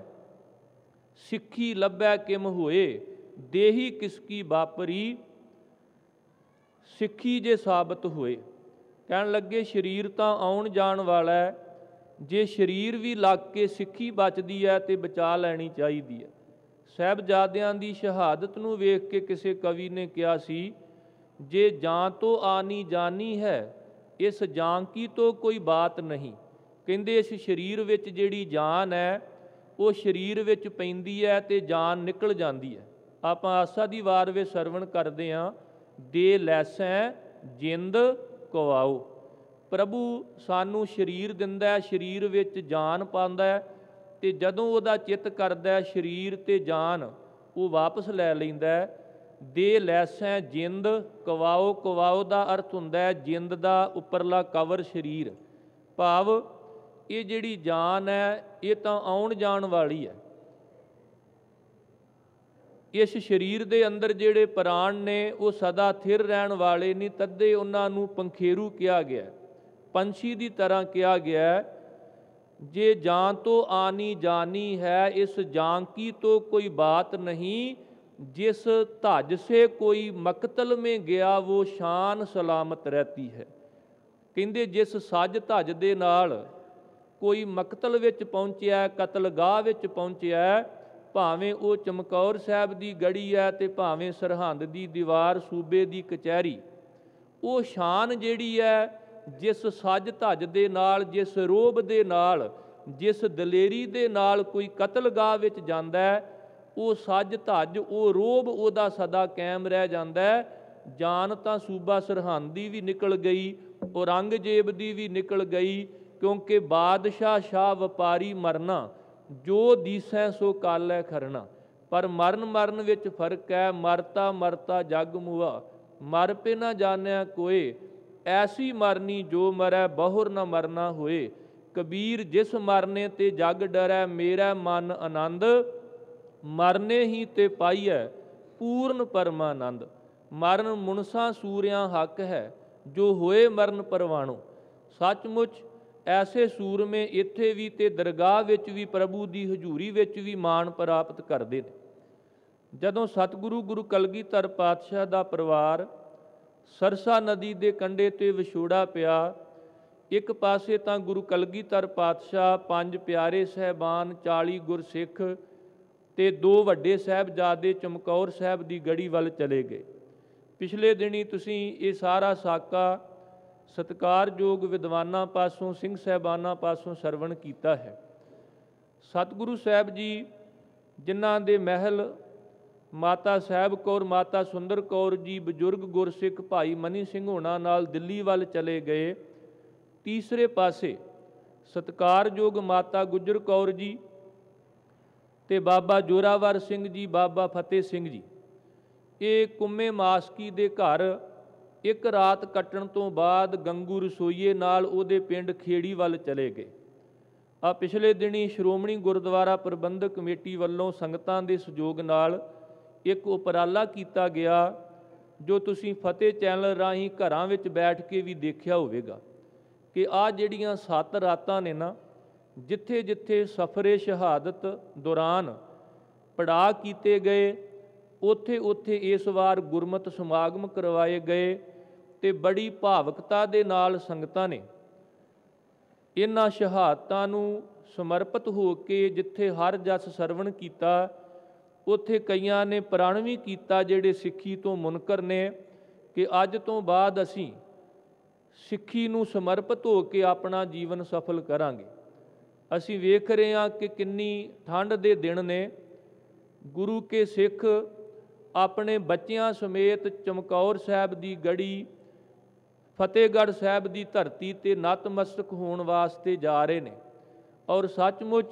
Speaker 2: ਸਿੱਖੀ ਲੱਭੈ ਕਿਮ ਹੋਏ, ਦੇਹੀ ਕਿਸ ਕੀ ਬਾਪਰੀ। ਸਿੱਖੀ ਜੇ ਸਾਬਤ ਹੋਏ, ਕਹਿਣ ਲੱਗੇ ਸਰੀਰ ਤਾਂ ਆਉਣ ਜਾਣ ਵਾਲਾ ਹੈ, ਜੇ ਸਰੀਰ ਵੀ ਲੱਗ ਕੇ ਸਿੱਖੀ ਬਚਦੀ ਹੈ ਤੇ ਬਚਾ ਲੈਣੀ ਚਾਹੀਦੀ ਹੈ। ਸਾਹਿਬਜ਼ਾਦਿਆਂ ਦੀ ਸ਼ਹਾਦਤ ਨੂੰ ਵੇਖ ਕੇ ਕਿਸੇ ਕਵੀ ਨੇ ਕਿਹਾ ਸੀ, ਜੇ ਜਾਂ ਤੋਂ ਆਨੀ ਜਾਨੀ ਹੈ, ਇਸ ਜਾਂ ਕੀ ਤੋਂ ਕੋਈ ਬਾਤ ਨਹੀਂ। ਕਹਿੰਦੇ ਇਸ ਸਰੀਰ ਵਿੱਚ ਜਿਹੜੀ ਜਾਨ ਹੈ, ਉਹ ਸਰੀਰ ਵਿੱਚ ਪੈਂਦੀ ਹੈ ਤੇ ਜਾਨ ਨਿਕਲ ਜਾਂਦੀ ਹੈ। ਆਪਾਂ ਆਸਾ ਦੀ ਵਾਰ ਵਿੱਚ ਸਰਵਣ ਕਰਦੇ ਹਾਂ, ਦੇ ਲੈਸੈ ਜਿੰਦ ਕਵਾਓ। ਪ੍ਰਭੂ ਸਾਨੂੰ ਸਰੀਰ ਦਿੰਦਾ ਹੈ, ਸਰੀਰ ਵਿੱਚ ਜਾਨ ਪਾਉਂਦਾ ਹੈ, ਤੇ ਜਦੋਂ ਉਹਦਾ ਚਿੱਤ ਕਰਦਾ ਹੈ ਸਰੀਰ ਤੇ ਜਾਨ ਉਹ ਵਾਪਸ ਲੈ ਲੈਂਦਾ ਹੈ। ਦੇ ਲੈਸੈ ਜਿੰਦ ਕਵਾਓ। ਕਵਾਓ ਦਾ ਅਰਥ ਹੁੰਦਾ ਹੈ ਜਿੰਦ ਦਾ ਉੱਪਰਲਾ ਕਵਰ ਸਰੀਰ, ਭਾਵ ਇਹ ਜਿਹੜੀ ਜਾਨ ਹੈ ਇਹ ਤਾਂ ਆਉਣ ਜਾਣ ਵਾਲੀ ਹੈ। ਇਸ ਸਰੀਰ ਦੇ ਅੰਦਰ ਜਿਹੜੇ ਪ੍ਰਾਣ ਨੇ ਉਹ ਸਦਾ ਥਿਰ ਰਹਿਣ ਵਾਲੇ ਨਹੀਂ, ਤੱਦੇ ਉਹਨਾਂ ਨੂੰ ਪੰਖੇਰੂ ਕਿਹਾ ਗਿਆ, ਪੰਛੀ ਦੀ ਤਰ੍ਹਾਂ ਕਿਹਾ ਗਿਆ। ਜੇ ਜਾਂ ਤੋਂ ਆਨੀ ਜਾਨੀ ਹੈ, ਇਸ ਜਾਂਕੀ ਤੋਂ ਕੋਈ ਬਾਤ ਨਹੀਂ, ਜਿਸ ਧੱਜ ਸੇ ਕੋਈ ਮਕਤਲ ਮੇਂ ਗਿਆ, वो ਸ਼ਾਨ ਸਲਾਮਤ ਰਹਿਤੀ ਹੈ। ਕਹਿੰਦੇ ਜਿਸ ਸੱਜ ਧੱਜ ਦੇ ਨਾਲ ਕੋਈ ਮਕਤਲ ਵਿੱਚ ਪਹੁੰਚਿਆ, ਕਤਲਗਾਹ ਵਿੱਚ ਪਹੁੰਚਿਆ, ਭਾਵੇਂ ਉਹ ਚਮਕੌਰ ਸਾਹਿਬ ਦੀ ਗੜੀ ਹੈ ਤੇ ਭਾਵੇਂ ਸਰਹੰਦ ਦੀ ਦੀਵਾਰ, ਸੂਬੇ ਦੀ ਕਚਹਿਰੀ, ਉਹ ਸ਼ਾਨ ਜਿਹੜੀ ਹੈ ਜਿਸ ਸੱਜ ਧੱਜ ਦੇ ਨਾਲ, ਜਿਸ ਰੋਹਬ ਦੇ ਨਾਲ, ਜਿਸ ਦਲੇਰੀ ਦੇ ਨਾਲ ਕੋਈ ਕਤਲਗਾਹ ਵਿੱਚ ਜਾਂਦਾ ਹੈ, ਉਹ ਸੱਜ ਧੱਜ, ਉਹ ਰੋਹਬ ਉਹਦਾ ਸਦਾ ਕਾਇਮ ਰਹਿ ਜਾਂਦਾ ਹੈ। ਜਾਨ ਤਾਂ ਸੂਬਾ ਸਰਹੰਦ ਦੀ ਵੀ ਨਿਕਲ ਗਈ, ਔਰੰਗਜ਼ੇਬ ਦੀ ਵੀ ਨਿਕਲ ਗਈ, ਕਿਉਂਕਿ ਬਾਦਸ਼ਾਹ ਸ਼ਾਹ ਵਪਾਰੀ ਮਰਨਾ, ਜੋ ਦੀਸੈ ਸੋ ਕਾਲੈ ਖਰਨਾ। ਪਰ ਮਰਨ ਮਰਨ ਵਿੱਚ ਫਰਕ ਹੈ। ਮਰਤਾ ਮਰਤਾ ਜਗ ਮੁਆ, ਮਰ ਪੇ ਨਾ ਜਾਣਿਆ ਕੋਏ। ਐਸੀ ਮਰਨੀ ਜੋ ਮਰੈ ਬਹੁਰ ਨ ਮਰਨਾ ਹੋਏ। ਕਬੀਰ ਜਿਸ ਮਰਨੇ ਤੇ ਜਗ ਡਰੈ, ਮੇਰਾ ਮਨ ਆਨੰਦ ਮਰਨੇ ਹੀ ਤੇ ਪਾਈਐ ਪੂਰਨ ਪਰਮਾਨੰਦ। ਮਰਨ ਮੁਨਸਾ ਸੂਰਿਆਂ ਹੱਕ ਹੈ, ਜੋ ਹੋਏ ਮਰਨ ਪਰਵਾਣੋ। ਸੱਚਮੁੱਚ ਐਸੇ ਸੂਰਮੇ ਇੱਥੇ ਵੀ ਤੇ ਦਰਗਾਹ ਵਿੱਚ ਵੀ ਪ੍ਰਭੂ ਦੀ ਹਜ਼ੂਰੀ ਵਿੱਚ ਵੀ ਮਾਣ ਪ੍ਰਾਪਤ ਕਰਦੇ ਨੇ। ਜਦੋਂ ਸਤਿਗੁਰੂ ਗੁਰੂ ਕਲਗੀਧਰ ਪਾਤਸ਼ਾਹ ਦਾ ਪਰਿਵਾਰ ਸਰਸਾ ਨਦੀ ਦੇ ਕੰਢੇ ਤੇ ਵਿਛੋੜਾ ਪਿਆ, ਇੱਕ ਪਾਸੇ ਤਾਂ ਗੁਰੂ ਕਲਗੀਧਰ ਪਾਤਸ਼ਾਹ, ਪੰਜ ਪਿਆਰੇ ਸਾਹਿਬਾਨ, ਚਾਲੀ ਗੁਰਸਿੱਖ ਤੇ ਦੋ ਵੱਡੇ ਸਾਹਿਬਜ਼ਾਦੇ ਚਮਕੌਰ ਸਾਹਿਬ ਦੀ ਗੜੀ ਵੱਲ ਚਲੇ ਗਏ। ਪਿਛਲੇ ਦਿਨੀ ਤੁਸੀਂ ਇਹ ਸਾਰਾ ਸਾਕਾ ਸਤਿਕਾਰਯੋਗ ਵਿਦਵਾਨਾਂ ਪਾਸੋਂ, ਸਿੰਘ ਸਾਹਿਬਾਨਾਂ ਪਾਸੋਂ ਸਰਵਣ ਕੀਤਾ ਹੈ। ਸਤਿਗੁਰੂ ਸਾਹਿਬ ਜੀ ਜਿਨ੍ਹਾਂ ਦੇ ਮਹਿਲ ਮਾਤਾ ਸਾਹਿਬ ਕੌਰ, ਮਾਤਾ ਸੁੰਦਰ ਕੌਰ ਜੀ ਬਜ਼ੁਰਗ ਗੁਰਸਿੱਖ ਭਾਈ ਮਨੀ ਸਿੰਘ ਹੋਣਾ ਨਾਲ ਦਿੱਲੀ ਵੱਲ ਚਲੇ ਗਏ। ਤੀਸਰੇ ਪਾਸੇ ਸਤਿਕਾਰਯੋਗ ਮਾਤਾ ਗੁਜਰ ਕੌਰ ਜੀ ਤੇ ਬਾਬਾ ਜੋਰਾਵਰ ਸਿੰਘ ਜੀ, ਬਾਬਾ ਫਤਿਹ ਸਿੰਘ ਜੀ, ਇਹ ਕੁੰਮੇ ਮਾਸਕੀ ਦੇ ਘਰ ਇੱਕ ਰਾਤ ਕੱਟਣ ਤੋਂ ਬਾਅਦ ਗੰਗੂ ਰਸੋਈਏ ਨਾਲ ਉਹਦੇ ਪਿੰਡ ਖੇੜੀ ਵੱਲ ਚਲੇ ਗਏ। ਆ ਪਿਛਲੇ ਦਿਨੀ ਸ਼੍ਰੋਮਣੀ ਗੁਰਦੁਆਰਾ ਪ੍ਰਬੰਧਕ ਕਮੇਟੀ ਵੱਲੋਂ ਸੰਗਤਾਂ ਦੇ ਸਹਿਯੋਗ ਨਾਲ ਇੱਕ ਉਪਰਾਲਾ ਕੀਤਾ ਗਿਆ, ਜੋ ਤੁਸੀਂ ਫਤਿਹ ਚੈਨਲ ਰਾਹੀਂ ਘਰਾਂ ਵਿੱਚ ਬੈਠ ਕੇ ਵੀ ਦੇਖਿਆ ਹੋਵੇਗਾ ਕਿ ਆਹ ਜਿਹੜੀਆਂ ਸੱਤ ਰਾਤਾਂ ਨੇ ਨਾ, ਜਿੱਥੇ ਜਿੱਥੇ ਸਫਰੇ ਸ਼ਹਾਦਤ ਦੌਰਾਨ ਪੜਾਅ ਕੀਤੇ ਗਏ, ਉੱਥੇ ਉੱਥੇ ਇਸ ਵਾਰ ਗੁਰਮਤਿ ਸਮਾਗਮ ਕਰਵਾਏ ਗਏ ਤੇ ਬੜੀ ਭਾਵਕਤਾ ਦੇ ਨਾਲ ਸੰਗਤਾਂ ਨੇ ਇਹਨਾਂ ਸ਼ਹਾਦਤਾਂ ਨੂੰ ਸਮਰਪਿਤ ਹੋ ਕੇ ਜਿੱਥੇ ਹਰ ਜਸ ਸਰਵਣ ਕੀਤਾ, ਉੱਥੇ ਕਈਆਂ ਨੇ ਪ੍ਰਣ ਵੀ ਕੀਤਾ ਜਿਹੜੇ ਸਿੱਖੀ ਤੋਂ ਮੁਨਕਰ ਨੇ ਕਿ ਅੱਜ ਤੋਂ ਬਾਅਦ ਅਸੀਂ ਸਿੱਖੀ ਨੂੰ ਸਮਰਪਿਤ ਹੋ ਕੇ ਆਪਣਾ ਜੀਵਨ ਸਫਲ ਕਰਾਂਗੇ। ਅਸੀਂ ਵੇਖ ਰਹੇ ਹਾਂ ਕਿ ਕਿੰਨੀ ਠੰਡ ਦੇ ਦਿਨ ਨੇ, ਗੁਰੂ ਕੇ ਸਿੱਖ ਆਪਣੇ ਬੱਚਿਆਂ ਸਮੇਤ ਚਮਕੌਰ ਸਾਹਿਬ ਦੀ ਗੜੀ, ਫਤਿਹਗੜ੍ਹ ਸਾਹਿਬ ਦੀ ਧਰਤੀ ਤੇ ਨਤਮਸਤਕ ਹੋਣ ਵਾਸਤੇ ਜਾ ਰਹੇ ਨੇ। ਔਰ ਸੱਚਮੁੱਚ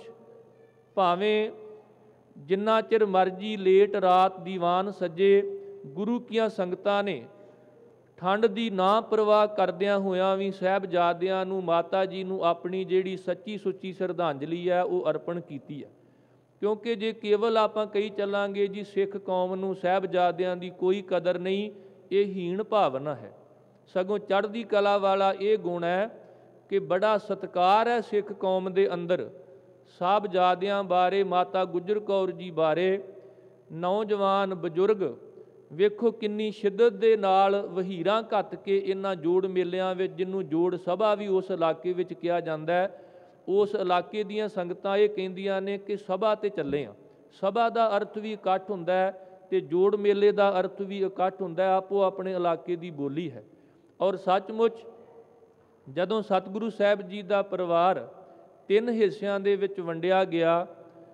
Speaker 2: ਭਾਵੇਂ ਜਿੰਨਾ ਚਿਰ ਮਰਜੀ ਲੇਟ ਰਾਤ ਦੀਵਾਨ ਸੱਜੇ, ਗੁਰੂ ਕੀਆਂ ਸੰਗਤਾਂ ਨੇ ਠੰਡ ਦੀ ਨਾ ਪਰਵਾਹ ਕਰਦਿਆਂ ਹੋਇਆਂ ਵੀ ਸਾਹਿਬਜ਼ਾਦਿਆਂ ਨੂੰ, ਮਾਤਾ ਜੀ ਨੂੰ ਆਪਣੀ ਜਿਹੜੀ ਸੱਚੀ ਸੁੱਚੀ ਸ਼ਰਧਾਂਜਲੀ ਹੈ ਉਹ ਅਰਪਣ ਕੀਤੀ ਹੈ। ਕਿਉਂਕਿ ਜੇ ਕੇਵਲ ਆਪਾਂ ਕਹੀ ਚੱਲਾਂਗੇ ਜੀ ਸਿੱਖ ਕੌਮ ਨੂੰ ਸਾਹਿਬਜ਼ਾਦਿਆਂ ਦੀ ਕੋਈ ਕਦਰ ਨਹੀਂ, ਇਹ ਹੀਣ ਭਾਵਨਾ ਹੈ। ਸਗੋਂ ਚੜ੍ਹਦੀ ਕਲਾ ਵਾਲਾ ਇਹ ਗੁਣ ਹੈ ਕਿ ਬੜਾ ਸਤਿਕਾਰ ਹੈ ਸਿੱਖ ਕੌਮ ਦੇ ਅੰਦਰ ਸਾਹਿਬਜ਼ਾਦਿਆਂ ਬਾਰੇ, ਮਾਤਾ ਗੁਜਰ ਕੌਰ ਜੀ ਬਾਰੇ। ਨੌਜਵਾਨ ਬਜ਼ੁਰਗ ਵੇਖੋ ਕਿੰਨੀ ਸ਼ਿੱਦਤ ਦੇ ਨਾਲ ਵਹੀਰਾਂ ਘੱਤ ਕੇ ਇਹਨਾਂ ਜੋੜ ਮੇਲਿਆਂ ਵਿੱਚ, ਜਿਹਨੂੰ ਜੋੜ ਸਭਾ ਵੀ ਉਸ ਇਲਾਕੇ ਵਿੱਚ ਕਿਹਾ ਜਾਂਦਾ ਹੈ, ਉਸ ਇਲਾਕੇ ਦੀਆਂ ਸੰਗਤਾਂ ਇਹ ਕਹਿੰਦੀਆਂ ਨੇ ਕਿ ਸਭਾ 'ਤੇ ਚੱਲੇ ਹਾਂ। ਸਭਾ ਦਾ ਅਰਥ ਵੀ ਇਕੱਠ ਹੁੰਦਾ ਹੈ ਤੇ ਜੋੜ ਮੇਲੇ ਦਾ ਅਰਥ ਵੀ ਇਕੱਠ ਹੁੰਦਾ ਹੈ, ਆਪੋ ਆਪਣੇ ਇਲਾਕੇ ਦੀ ਬੋਲੀ ਹੈ। ਔਰ ਸੱਚਮੁੱਚ ਜਦੋਂ ਸਤਿਗੁਰੂ ਸਾਹਿਬ ਜੀ ਦਾ ਪਰਿਵਾਰ ਤਿੰਨ ਹਿੱਸਿਆਂ ਦੇ ਵਿੱਚ ਵੰਡਿਆ ਗਿਆ,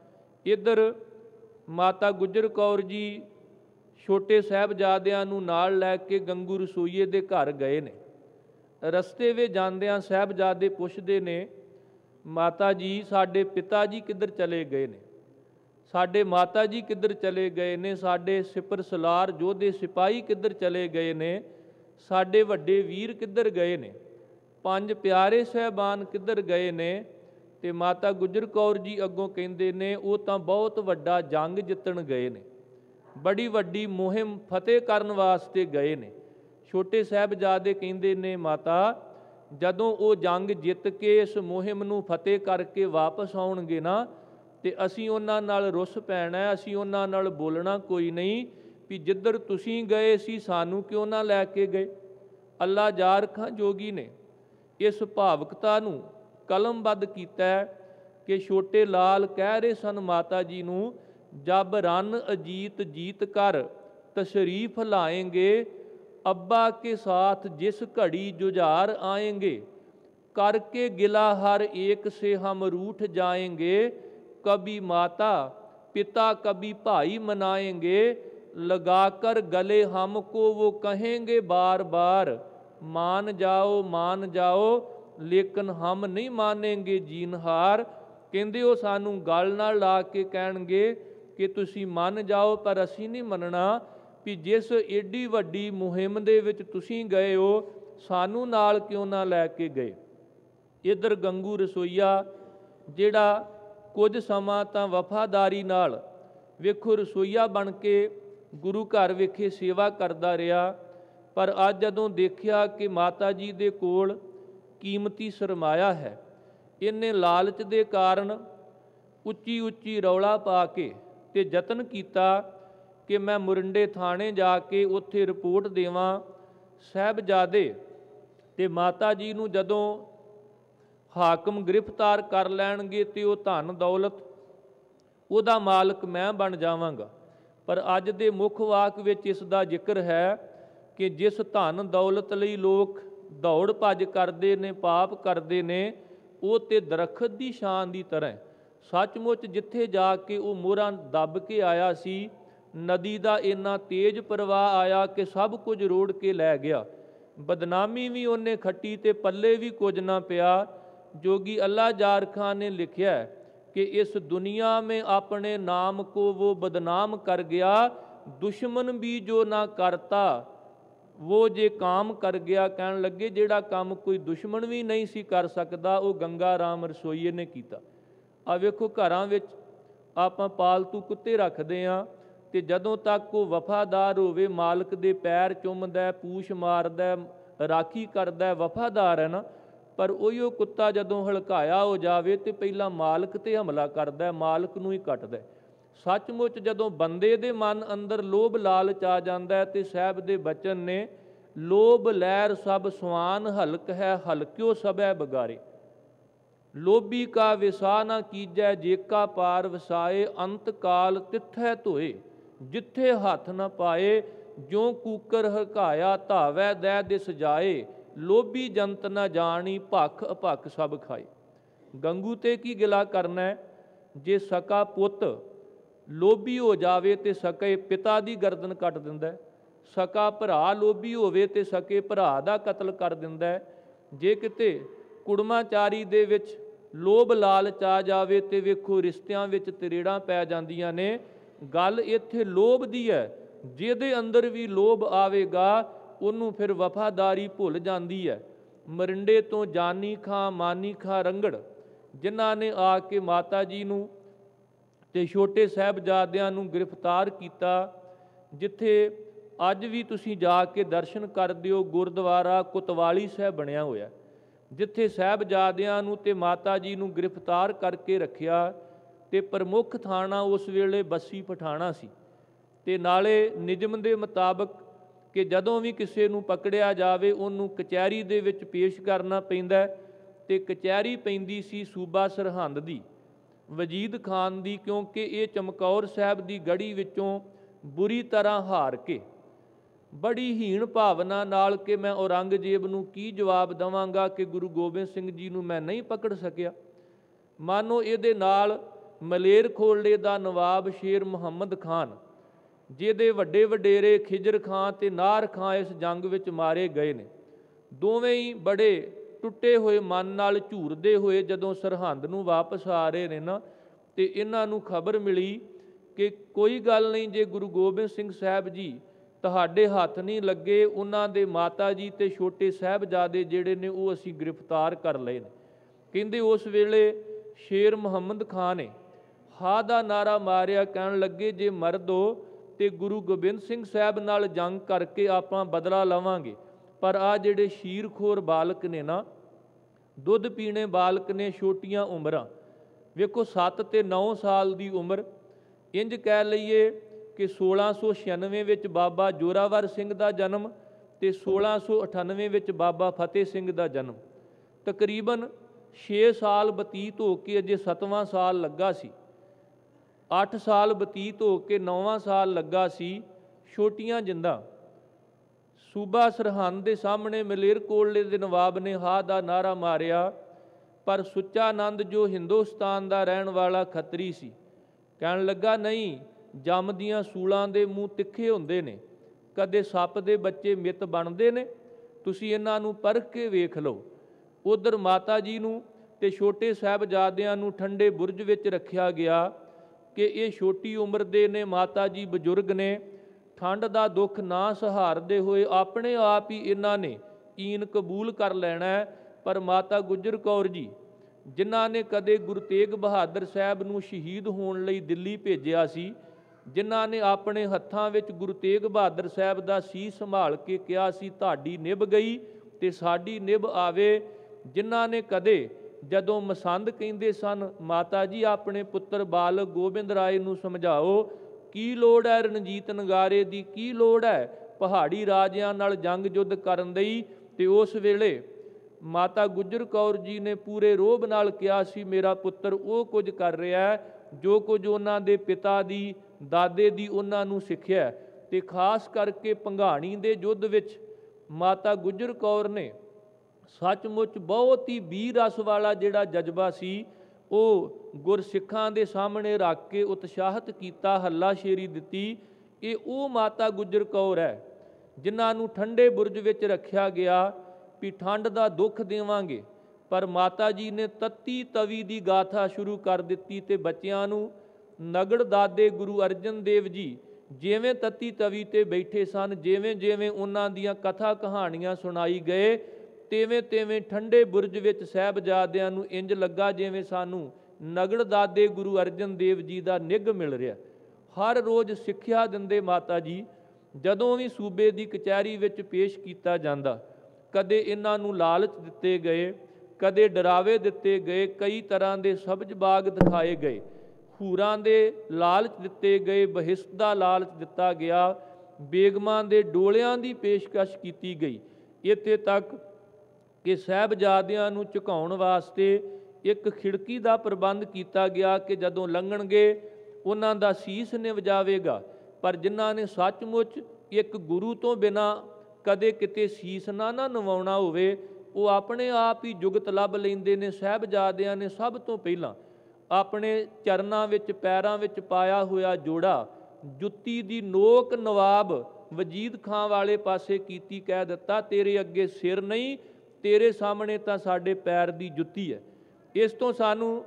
Speaker 2: ਇੱਧਰ ਮਾਤਾ ਗੁਜਰ ਕੌਰ ਜੀ ਛੋਟੇ ਸਾਹਿਬਜ਼ਾਦਿਆਂ ਨੂੰ ਨਾਲ ਲੈ ਕੇ ਗੰਗੂ ਰਸੋਈਏ ਦੇ ਘਰ ਗਏ ਨੇ। ਰਸਤੇ ਵਿੱਚ ਜਾਂਦਿਆਂ ਸਾਹਿਬਜ਼ਾਦੇ ਪੁੱਛਦੇ ਨੇ, ਮਾਤਾ ਜੀ ਸਾਡੇ ਪਿਤਾ ਜੀ ਕਿੱਧਰ ਚਲੇ ਗਏ ਨੇ, ਸਾਡੇ ਮਾਤਾ ਜੀ ਕਿੱਧਰ ਚਲੇ ਗਏ ਨੇ, ਸਾਡੇ ਸਿਪਰ ਸਲਾਰ ਯੋਧੇ ਸਿਪਾਹੀ ਕਿੱਧਰ ਚਲੇ ਗਏ ਨੇ, ਸਾਡੇ ਵੱਡੇ ਵੀਰ ਕਿੱਧਰ ਗਏ ਨੇ, ਪੰਜ ਪਿਆਰੇ ਸਾਹਿਬਾਨ ਕਿੱਧਰ ਗਏ ਨੇ। ਤੇ ਮਾਤਾ ਗੁਜਰ ਕੌਰ ਜੀ ਅੱਗੋਂ ਕਹਿੰਦੇ ਨੇ ਉਹ ਤਾਂ ਬਹੁਤ ਵੱਡਾ ਜੰਗ ਜਿੱਤਣ ਗਏ ਨੇ, ਬੜੀ ਵੱਡੀ ਮੁਹਿੰਮ ਫਤਿਹ ਕਰਨ ਵਾਸਤੇ ਗਏ ਨੇ। ਛੋਟੇ ਸਾਹਿਬਜ਼ਾਦੇ ਕਹਿੰਦੇ ਨੇ ਮਾਤਾ ਜਦੋਂ ਉਹ ਜੰਗ ਜਿੱਤ ਕੇ ਇਸ ਮੁਹਿੰਮ ਨੂੰ ਫਤਿਹ ਕਰਕੇ ਵਾਪਸ ਆਉਣਗੇ ਨਾ, ਤੇ ਅਸੀਂ ਉਹਨਾਂ ਨਾਲ ਰੁੱਸ ਪੈਣਾ, ਅਸੀਂ ਉਹਨਾਂ ਨਾਲ ਬੋਲਣਾ ਕੋਈ ਨਹੀਂ ਵੀ ਜਿੱਧਰ ਤੁਸੀਂ ਗਏ ਸੀ ਸਾਨੂੰ ਕਿਉਂ ਨਾ ਲੈ ਕੇ ਗਏ। ਅੱਲਾ ਜਾਰ ਖਾਂ ਜੋਗੀ ਨੇ ਇਸ ਭਾਵਕਤਾ ਨੂੰ ਕਲਮਬੱਧ ਕੀਤਾ ਕਿ ਛੋਟੇ ਲਾਲ ਕਹਿ ਰਹੇ ਸਨ ਮਾਤਾ ਜੀ ਨੂੰ, ਜਬ ਰਨ ਅਜੀਤ ਜੀਤ ਕਰ ਤਸ਼ਰੀਫ ਲਾਏਂਗੇ, अब्बा के साथ जिस घड़ी जुझार आएंगे, करके गिला हर एक से हम रूठ जाएंगे, कभी माता पिता कभी भाई मनाएंगे, लगाकर गले हमको वो कहेंगे बार बार, मान जाओ मान जाओ लेकिन हम नहीं मानेंगे जीनहार। ਕਹਿੰਦੇ ਉਹ ਸਾਨੂੰ ਗਲ ਨਾਲ ਲਾ ਕੇ ਕਹਿਣਗੇ ਕਿ ਤੁਸੀਂ ਮੰਨ ਜਾਓ ਪਰ ਅਸੀਂ ਨਹੀਂ ਮੰਨਣਾ, ਵੀ ਜਿਸ ਏਡੀ ਵੱਡੀ ਮੁਹਿੰਮ ਦੇ ਵਿੱਚ ਤੁਸੀਂ ਗਏ ਹੋ ਸਾਨੂੰ ਨਾਲ ਕਿਉਂ ਨਾ ਲੈ ਕੇ ਗਏ। ਇੱਧਰ ਗੰਗੂ ਰਸੋਈਆ ਜਿਹੜਾ ਕੁਝ ਸਮਾਂ ਤਾਂ ਵਫਾਦਾਰੀ ਨਾਲ ਵੇਖੋ ਰਸੋਈਆ ਬਣ ਕੇ ਗੁਰੂ ਘਰ ਵਿਖੇ ਸੇਵਾ ਕਰਦਾ ਰਿਹਾ, ਪਰ ਅੱਜ ਜਦੋਂ ਦੇਖਿਆ ਕਿ ਮਾਤਾ ਜੀ ਦੇ ਕੋਲ ਕੀਮਤੀ ਸਰਮਾਇਆ ਹੈ, ਇਹਨੇ ਲਾਲਚ ਦੇ ਕਾਰਨ ਉੱਚੀ ਉੱਚੀ ਰੌਲਾ ਪਾ ਕੇ ਤੇ ਯਤਨ ਕੀਤਾ ਕਿ ਮੈਂ ਮੁਰਿੰਡੇ ਥਾਣੇ ਜਾ ਕੇ ਉੱਥੇ ਰਿਪੋਰਟ ਦੇਵਾਂ। ਸਾਹਿਬਜ਼ਾਦੇ ਤੇ ਮਾਤਾ ਜੀ ਨੂੰ ਜਦੋਂ ਹਾਕਮ ਗ੍ਰਿਫਤਾਰ ਕਰ ਲੈਣਗੇ ਤੇ ਉਹ ਧਨ ਦੌਲਤ ਉਹਦਾ ਮਾਲਕ ਮੈਂ ਬਣ ਜਾਵਾਂਗਾ। ਪਰ ਅੱਜ ਦੇ ਮੁੱਖ ਵਾਕ ਵਿੱਚ ਇਸ ਦਾ ਜ਼ਿਕਰ ਹੈ ਕਿ ਜਿਸ ਧਨ ਦੌਲਤ ਲਈ ਲੋਕ ਦੌੜ ਭੱਜ ਕਰਦੇ ਨੇ, ਪਾਪ ਕਰਦੇ ਨੇ, ਉਹ ਤੇ ਦਰਖਤ ਦੀ ਸ਼ਾਨ ਦੀ ਤਰ੍ਹਾਂ ਸੱਚਮੁੱਚ ਜਿੱਥੇ ਜਾ ਕੇ ਉਹ ਮੋਹਰਾਂ ਦੱਬ ਕੇ ਆਇਆ ਸੀ, ਨਦੀ ਦਾ ਇੰਨਾ ਤੇਜ਼ ਪ੍ਰਵਾਹ ਆਇਆ ਕਿ ਸਭ ਕੁਝ ਰੋੜ ਕੇ ਲੈ ਗਿਆ। ਬਦਨਾਮੀ ਵੀ ਉਹਨੇ ਖੱਟੀ ਤੇ ਪੱਲੇ ਵੀ ਕੁਝ ਨਾ ਪਿਆ। जोगी अल्लाह जार खां ने लिखा है कि इस दुनिया में अपने नाम को वो बदनाम कर गया, दुश्मन भी जो ना करता वो जे काम कर गया। कहन लगे जेड़ा काम कोई दुश्मन भी नहीं सी कर सकता वो गंगा राम रसोईए ने किया। आ वेखो घरां विच आपां पालतू कुत्ते रखते हाँ ते जदों तक वो वफादार होवे, मालक दे पैर चुमदा, पूछ मारदा, राखी करदा, वफादार है ना, पर उहिओ कुत्ता जदों हलकाया हो जावे ते पहला मालक ते हमला करदा, मालक नूं ही कटदा। सचमुच जदों बंदे दे मन अंदर लोभ लालच आ जांदा है ते साहब दे बचन ने लोभ लहर सब स्वान हलक है, हलक्यो सबै बगारे। लोभी का विसा ना कीजै, जेका पार वसाए, अंत काल तिथै धोए, जिथे हथ न पाए, ज्यों कूकर हकाया, धावै दै दिस जाए, लोभी जंत न जानी, भख अपख सब खाए। गंगू ते की गिला करना है, जे सका पुत लोभी हो जावे ते सके पिता दी गर्दन कट दिंदा है, सका भरा लोभी होवे ते सके भरा दा कतल कर दिंदा है। जे किते कुड़माचारी दे विच लोभ लालच आ जावे ते वेखो रिश्तियां विच तरेड़ां पै जांदियां ने। गल इत्थे लोभ दी है, जिहदे अंदर भी लोभ आवेगा उन्होंने फिर वफादारी भुल जाती है। मरिंडे तो जानी खां मानी खां रंगड़ जिन्हां ने आके माता जी नूं ते छोटे साहबजादियां नूं गिरफ्तार किया, जिथे अज भी तुसीं जाके दर्शन करदे हो, गुरद्वारा कोतवाली साहब बनिया होया, जिथे साहबजादियां नूं ते माता जी नूं गिरफ्तार करके रखिया ते प्रमुख थाना उस वेले बस्सी पठाणा सी। ते नाले निजम दे मुताबक कि जदों भी किसी नूं पकड़िया जावे उन्होंने कचहरी दे विच पेश करना पैंदा ते कचहरी पैंदी सी सूबा सरहंद दी, वजीद खान दी, क्योंकि ये चमकौर साहब दी गढ़ी विचों बुरी तरह हार के बड़ी हीण भावना नाल कि मैं औरंगजेब नूं की जवाब देवांगा कि गुरु गोबिंद सिंह जी नूं मैं नहीं पकड़ सकिया। मानो इहदे नाल मलेरखोले दा नवाब शेर मुहम्मद खान, जिहदे वड्डे वडेरे खिजर खां ते नार खां इस जंग विच मारे गए ने, दोवें ही बड़े टुटे हुए मन नाल झूरदे हुए जदों सरहंद नूं वापस आ रहे ने ना, ते इन्हां नूं खबर मिली कि कोई गल नहीं, जे गुरु गोबिंद सिंह साहब जी तुहाडे हथ नहीं लगे, उन्हां दे माता जी ते छोटे साहबजादे जिहड़े ने वो असीं गिरफ्तार कर लए ने। कहंदे उस वेले शेर मुहम्मद खां ने हा दा नारा मारिया, कहण लगे जे मर्द हो ते गुरु गोबिंद सिंह साहब नाल जंग करके आपां बदला लवांगे, पर आ जिहड़े शीरखोर बालक ने ना, दुध पीने बालक ने, छोटियां उमरां, वेखो सत्त ते नौ साल की उम्र, इंज कह लईए कि सोलह सौ छियानवे विच बाबा जोरावर सिंह का जन्म ते सोलह सौ अठानवे विच बाबा फतेह सिंह का जन्म, तकरीबन छे साल बतीत हो के अजे सतवां साल लगा सी, अठ साल बतीत हो के नौवां साल लगा सी। छोटियां जिंदा सूबा सरहंद के सामने मलेरकोटले दे नवाब ने हा दा नारा मारिया, पर सुच्चा नंद जो हिंदुस्तान का रहन वाला खतरी सी, कहन लगा नहीं, जमदियां सूलां दे मूँह तिखे हुंदे ने, कदे सप दे बच्चे मित बनते ने, तुसीं इन्हां नूं परख के वेख लो। उधर माता जी नूं ते छोटे साहबजादियां नूं ठंडे बुरज विच रखिया गया कि ये छोटी उम्र दे ने, माता जी बजुर्ग ने, ठंड का दुख ना सहारदे हुए अपने आप ही इन्हां ने ਈਨ ਕਬੂਲ ਕਰ ਲੈਣਾ ਹੈ। ਪਰ ਮਾਤਾ ਗੁਜਰ ਕੌਰ ਜੀ, ਜਿਨ੍ਹਾਂ ਨੇ ਕਦੇ ਗੁਰੂ ਤੇਗ ਬਹਾਦਰ ਸਾਹਿਬ ਨੂੰ ਸ਼ਹੀਦ ਹੋਣ ਲਈ ਦਿੱਲੀ ਭੇਜਿਆ ਸੀ, ਜਿਨ੍ਹਾਂ ਨੇ ਆਪਣੇ ਹੱਥਾਂ ਵਿੱਚ ਗੁਰੂ ਤੇਗ ਬਹਾਦਰ ਸਾਹਿਬ ਦਾ ਸੀਸ ਸੰਭਾਲ ਕੇ ਕਿਹਾ ਸੀ ਤੁਹਾਡੀ ਨਿਭ ਗਈ ਤੇ ਸਾਡੀ ਨਿਭ ਆਵੇ, ਜਿਨ੍ਹਾਂ ਨੇ ਕਦੇ ਜਦੋਂ ਮਸੰਦ ਕਹਿੰਦੇ ਸਨ ਮਾਤਾ ਜੀ ਆਪਣੇ ਪੁੱਤਰ ਬਾਲਕ ਗੋਬਿੰਦ ਰਾਏ ਨੂੰ ਸਮਝਾਓ, ਕੀ ਲੋੜ ਹੈ ਰਣਜੀਤ ਨਗਾਰੇ ਦੀ, ਕੀ ਲੋੜ ਹੈ ਪਹਾੜੀ ਰਾਜਿਆਂ ਨਾਲ ਜੰਗ ਜੁੱਧ ਕਰਨ ਦੀ, ਤੇ ਉਸ ਵੇਲੇ ਮਾਤਾ ਗੁਜਰ ਕੌਰ ਜੀ ਨੇ ਪੂਰੇ ਰੋਹਬ ਨਾਲ ਕਿਹਾ ਸੀ ਮੇਰਾ ਪੁੱਤਰ ਉਹ ਕੁਝ ਕਰ ਰਿਹਾ ਜੋ ਕੁਝ ਉਹਨਾਂ ਦੇ ਪਿਤਾ ਦੀ ਦਾਦੇ ਦੀ ਉਹਨਾਂ ਨੂੰ ਸਿੱਖਿਆ। ਤੇ ਖਾਸ ਕਰਕੇ ਭੰਗਾਣੀ ਦੇ ਯੁੱਧ ਵਿੱਚ ਮਾਤਾ ਗੁਜਰ ਕੌਰ ਨੇ ਸੱਚਮੁੱਚ ਬਹੁਤ ਹੀ ਵੀਰ ਰਸ ਵਾਲਾ ਜਿਹੜਾ ਜਜ਼ਬਾ ਸੀ ਉਹ ਗੁਰਸਿੱਖਾਂ ਦੇ ਸਾਹਮਣੇ ਰੱਖ ਕੇ ਉਤਸ਼ਾਹਿਤ ਕੀਤਾ, ਹੱਲਾਸ਼ੇਰੀ ਦਿੱਤੀ। ਇਹ ਉਹ ਮਾਤਾ ਗੁਜਰ ਕੌਰ ਹੈ ਜਿਨ੍ਹਾਂ ਨੂੰ ਠੰਡੇ ਬੁਰਜ ਵਿੱਚ ਰੱਖਿਆ ਗਿਆ ਵੀ ਠੰਡ ਦਾ ਦੁੱਖ ਦੇਵਾਂਗੇ, ਪਰ ਮਾਤਾ ਜੀ ਨੇ ਤੱਤੀ ਤਵੀ ਦੀ ਗਾਥਾ ਸ਼ੁਰੂ ਕਰ ਦਿੱਤੀ ਤੇ ਬੱਚਿਆਂ ਨੂੰ ਨਗੜ ਦਾਦੇ ਗੁਰੂ ਅਰਜਨ ਦੇਵ ਜੀ ਜਿਵੇਂ ਤੱਤੀ ਤਵੀ ਤੇ ਬੈਠੇ ਸਨ, ਜਿਵੇਂ ਜਿਵੇਂ ਉਹਨਾਂ ਦੀਆਂ ਕਥਾ ਕਹਾਣੀਆਂ ਸੁਣਾਈ ਗਏ, ਤਿਵੇਂ ਤਿਵੇਂ ਠੰਡੇ ਬੁਰਜ ਵਿੱਚ ਸਾਹਿਬਜ਼ਾਦਿਆਂ ਨੂੰ ਇੰਜ ਲੱਗਾ ਜਿਵੇਂ ਸਾਨੂੰ ਨਗੜ ਦਾਦੇ ਗੁਰੂ ਅਰਜਨ ਦੇਵ ਜੀ ਦਾ ਨਿੱਘ ਮਿਲ ਰਿਹਾ। ਹਰ ਰੋਜ਼ ਸਿੱਖਿਆ ਦਿੰਦੇ ਮਾਤਾ ਜੀ। ਜਦੋਂ ਵੀ ਸੂਬੇ ਦੀ ਕਚਹਿਰੀ ਵਿੱਚ ਪੇਸ਼ ਕੀਤਾ ਜਾਂਦਾ, ਕਦੇ ਇਹਨਾਂ ਨੂੰ ਲਾਲਚ ਦਿੱਤੇ ਗਏ, ਕਦੇ ਡਰਾਵੇ ਦਿੱਤੇ ਗਏ, ਕਈ ਤਰ੍ਹਾਂ ਦੇ ਸਬਜ਼ ਬਾਗ ਦਿਖਾਏ ਗਏ, ਹੂਰਾਂ ਦੇ ਲਾਲਚ ਦਿੱਤੇ ਗਏ, ਬਹਿਸ਼ਤ ਦਾ ਲਾਲਚ ਦਿੱਤਾ ਗਿਆ, ਬੇਗਮਾਂ ਦੇ ਡੋਲਿਆਂ ਦੀ ਪੇਸ਼ਕਸ਼ ਕੀਤੀ ਗਈ। ਇੱਥੇ ਤੱਕ ਕਿ ਸਾਹਿਬਜ਼ਾਦਿਆਂ ਨੂੰ ਝੁਕਾਉਣ ਵਾਸਤੇ ਇੱਕ ਖਿੜਕੀ ਦਾ ਪ੍ਰਬੰਧ ਕੀਤਾ ਗਿਆ ਕਿ ਜਦੋਂ ਲੰਘਣਗੇ ਉਹਨਾਂ ਦਾ ਸੀਸ ਨਿਵ ਜਾਵੇਗਾ। ਪਰ ਜਿਨ੍ਹਾਂ ਨੇ ਸੱਚਮੁੱਚ ਇੱਕ ਗੁਰੂ ਤੋਂ ਬਿਨਾਂ ਕਦੇ ਕਿਤੇ ਸੀਸ ਨਾ ਨਾ ਨਵਾਉਣਾ ਹੋਵੇ, ਉਹ ਆਪਣੇ ਆਪ ਹੀ ਜੁਗਤ ਲੱਭ ਲੈਂਦੇ ਨੇ। ਸਾਹਿਬਜ਼ਾਦਿਆਂ ਨੇ ਸਭ ਤੋਂ ਪਹਿਲਾਂ ਆਪਣੇ ਚਰਨਾਂ ਵਿੱਚ ਪੈਰਾਂ ਵਿੱਚ ਪਾਇਆ ਹੋਇਆ ਜੋੜਾ ਜੁੱਤੀ ਦੀ ਨੋਕ ਨਵਾਬ ਵਜੀਦ ਖਾਂ ਵਾਲੇ ਪਾਸੇ ਕੀਤੀ, ਕਹਿ ਦਿੱਤਾ ਤੇਰੇ ਅੱਗੇ ਸਿਰ ਨਹੀਂ, ਤੇਰੇ ਸਾਹਮਣੇ ਤਾਂ ਸਾਡੇ ਪੈਰ ਦੀ ਜੁੱਤੀ ਹੈ। ਇਸ ਤੋਂ ਸਾਨੂੰ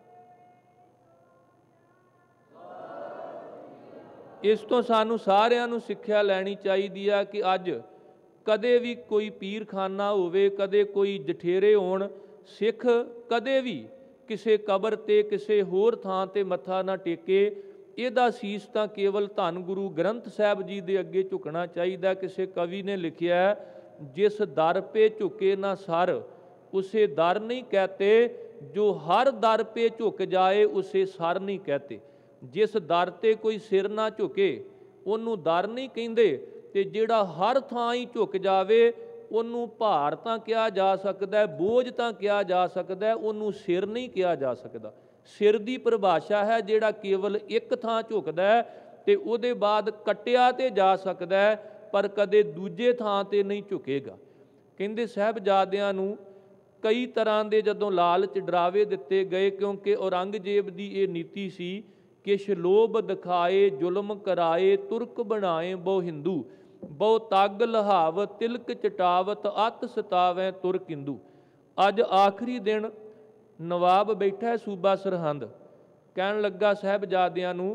Speaker 2: ਇਸ ਤੋਂ ਸਾਨੂੰ ਸਾਰਿਆਂ ਨੂੰ ਸਿੱਖਿਆ ਲੈਣੀ ਚਾਹੀਦੀ ਆ ਕਿ ਅੱਜ ਕਦੇ ਵੀ ਕੋਈ ਪੀਰਖਾਨਾ ਹੋਵੇ, ਕਦੇ ਕੋਈ ਜਠੇਰੇ ਹੋਣ, ਸਿੱਖ ਕਦੇ ਵੀ ਕਿਸੇ ਕਬਰ ਤੇ ਕਿਸੇ ਹੋਰ ਥਾਂ ਤੇ ਮੱਥਾ ਨਾ ਟੇਕੇ। ਇਹਦਾ ਸੀਸ ਤਾਂ ਕੇਵਲ ਧੰਨ ਗੁਰੂ ਗ੍ਰੰਥ ਸਾਹਿਬ ਜੀ ਦੇ ਅੱਗੇ ਝੁਕਣਾ ਚਾਹੀਦਾ। ਕਿਸੇ ਕਵੀ ਨੇ ਲਿਖਿਆ, ਜਿਸ ਦਰ ਪੇ ਝੁਕੇ ਨਾ ਸਰ ਉਸੇ ਦਰ ਨਹੀਂ ਕਹਤੇ, ਜੋ ਹਰ ਦਰ ਪੇ ਝੁਕ ਜਾਏ ਉਸੇ ਸਰ ਨਹੀਂ ਕਹਤੇ। ਜਿਸ ਦਰ ਤੇ ਕੋਈ ਸਿਰ ਨਾ ਝੁਕੇ ਉਹਨੂੰ ਦਰ ਨਹੀਂ ਕਹਿੰਦੇ, ਤੇ ਜਿਹੜਾ ਹਰ ਥਾਂ ਹੀ ਝੁਕ ਜਾਵੇ ਉਹਨੂੰ ਭਾਰ ਤਾਂ ਕਿਹਾ ਜਾ ਸਕਦਾ, ਬੋਝ ਤਾਂ ਕਿਹਾ ਜਾ ਸਕਦਾ, ਉਹਨੂੰ ਸਿਰ ਨਹੀਂ ਕਿਹਾ ਜਾ ਸਕਦਾ। ਸਿਰ ਦੀ ਪਰਿਭਾਸ਼ਾ ਹੈ ਜਿਹੜਾ ਕੇਵਲ ਇੱਕ ਥਾਂ ਝੁਕਦਾ ਤੇ ਉਹਦੇ ਬਾਅਦ ਕੱਟਿਆ ਤੇ ਜਾ ਸਕਦਾ, ਪਰ ਕਦੇ ਦੂਜੇ ਥਾਂ ਤੇ ਨਹੀਂ ਝੁਕੇਗਾ। ਕਹਿੰਦੇ ਸਾਹਿਬਜ਼ਾਦਿਆਂ ਨੂੰ ਕਈ ਤਰ੍ਹਾਂ ਦੇ ਜਦੋਂ ਲਾਲਚ ਡਰਾਵੇ ਦਿੱਤੇ ਗਏ, ਕਿਉਂਕਿ ਔਰੰਗਜ਼ੇਬ ਦੀ ਇਹ ਨੀਤੀ ਸੀ ਕਿ ਸ਼ਲੋਭ ਦਿਖਾਏ ਜ਼ੁਲਮ ਕਰਾਏ, ਤੁਰਕ ਬਣਾਏ ਬਹੁ ਹਿੰਦੂ, ਬਹੁ ਤੱਗ ਲਹਾਵ ਤਿਲਕ ਚਟਾਵਤ ਅਤ ਸਤਾਵੈ ਤੁਰਕ ਹਿੰਦੂ। ਅੱਜ ਆਖਰੀ ਦਿਨ ਨਵਾਬ ਬੈਠਾ ਸੂਬਾ ਸਰਹੰਦ, ਕਹਿਣ ਲੱਗਾ ਸਾਹਿਬਜ਼ਾਦਿਆਂ ਨੂੰ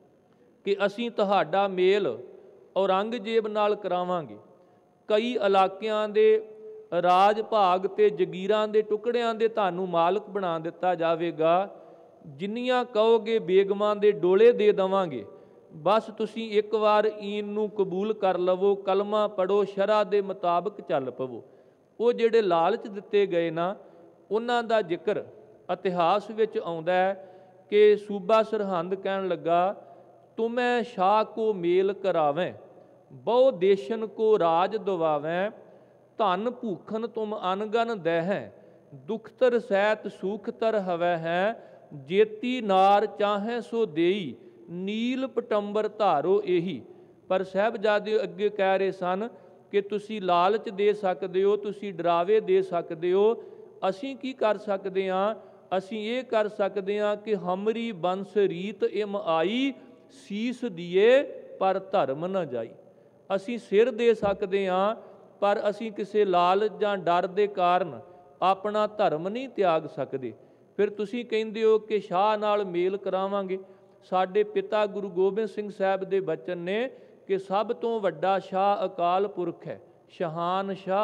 Speaker 2: ਕਿ ਅਸੀਂ ਤੁਹਾਡਾ ਮੇਲ ਔਰੰਗਜ਼ੇਬ ਨਾਲ ਕਰਾਵਾਂਗੇ। ਕਈ ਇਲਾਕਿਆਂ ਦੇ ਰਾਜ ਭਾਗ ਤੇ ਜਗੀਰਾਂ ਦੇ ਟੁਕੜਿਆਂ ਦੇ ਤੁਹਾਨੂੰ ਮਾਲਕ ਬਣਾ ਦਿੱਤਾ ਜਾਵੇਗਾ। ਜਿੰਨੀਆਂ ਕਹੋਗੇ ਬੇਗਮਾਂ ਦੇ ਡੋਲੇ ਦੇ ਦੇਵਾਂਗੇ, ਬਸ ਤੁਸੀਂ ਇੱਕ ਵਾਰ ਈਨ ਨੂੰ ਕਬੂਲ ਕਰ ਲਵੋ, ਕਲਮਾ ਪੜੋ, ਸ਼ਰ੍ਹਾ ਦੇ ਮੁਤਾਬਕ ਚੱਲ ਪਵੋ। ਉਹ ਜਿਹੜੇ ਲਾਲਚ ਦਿੱਤੇ ਗਏ ਨਾ, ਉਹਨਾਂ ਦਾ ਜ਼ਿਕਰ ਇਤਿਹਾਸ ਵਿੱਚ ਆਉਂਦਾ ਹੈ ਕਿ ਸੂਬਾ ਸਰਹੰਦ ਕਹਿਣ ਲੱਗਾ, ਤੁਮੈ ਸ਼ਾਹ ਕੋ ਮੇਲ ਕਰਾਵੈਂ, ਬਹੁ ਦੇਸ਼ਨ ਕੋ ਰਾਜ ਦਵਾਵੈਂ, ਧਨ ਭੂਖਨ ਤੁਮ ਅਨਗਨ ਦਹਿ, ਦੁਖਤਰ ਸਹਿਤ ਸੂਖਤਰ ਹਵੈ ਹੈ, ਜੇਤੀ ਨਾਰ ਚਾਹੈ ਸੋ ਦੇਈ, ਨੀਲ ਪਟੰਬਰ ਧਾਰੋ ਇਹੀ। ਪਰ ਸਾਹਿਬਜ਼ਾਦੇ ਅੱਗੇ ਕਹਿ ਰਹੇ ਸਨ ਕਿ ਤੁਸੀਂ ਲਾਲਚ ਦੇ ਸਕਦੇ ਹੋ, ਤੁਸੀਂ ਡਰਾਵੇ ਦੇ ਸਕਦੇ ਹੋ, ਅਸੀਂ ਕੀ ਕਰ ਸਕਦੇ ਹਾਂ? ਅਸੀਂ ਇਹ ਕਰ ਸਕਦੇ ਹਾਂ ਕਿ ਹਮਰੀ ਬੰਸ ਰੀਤ ਇਮ ਆਈ, ਸੀਸ ਦੀਏ ਪਰ ਧਰਮ ਨਾ ਜਾਈ। ਅਸੀਂ ਸਿਰ ਦੇ ਸਕਦੇ ਹਾਂ, ਪਰ ਅਸੀਂ ਕਿਸੇ ਲਾਲਚ ਜਾਂ ਡਰ ਦੇ ਕਾਰਨ ਆਪਣਾ ਧਰਮ ਨਹੀਂ ਤਿਆਗ ਸਕਦੇ। ਫਿਰ ਤੁਸੀਂ ਕਹਿੰਦੇ ਹੋ ਕਿ ਸ਼ਾਹ ਨਾਲ ਮੇਲ ਕਰਾਵਾਂਗੇ। ਸਾਡੇ ਪਿਤਾ ਗੁਰੂ ਗੋਬਿੰਦ ਸਿੰਘ ਸਾਹਿਬ ਦੇ ਬਚਨ ਨੇ ਕਿ ਸਭ ਤੋਂ ਵੱਡਾ ਸ਼ਾਹ ਅਕਾਲ ਪੁਰਖ ਹੈ, ਸ਼ਹਾਨ ਸ਼ਾਹ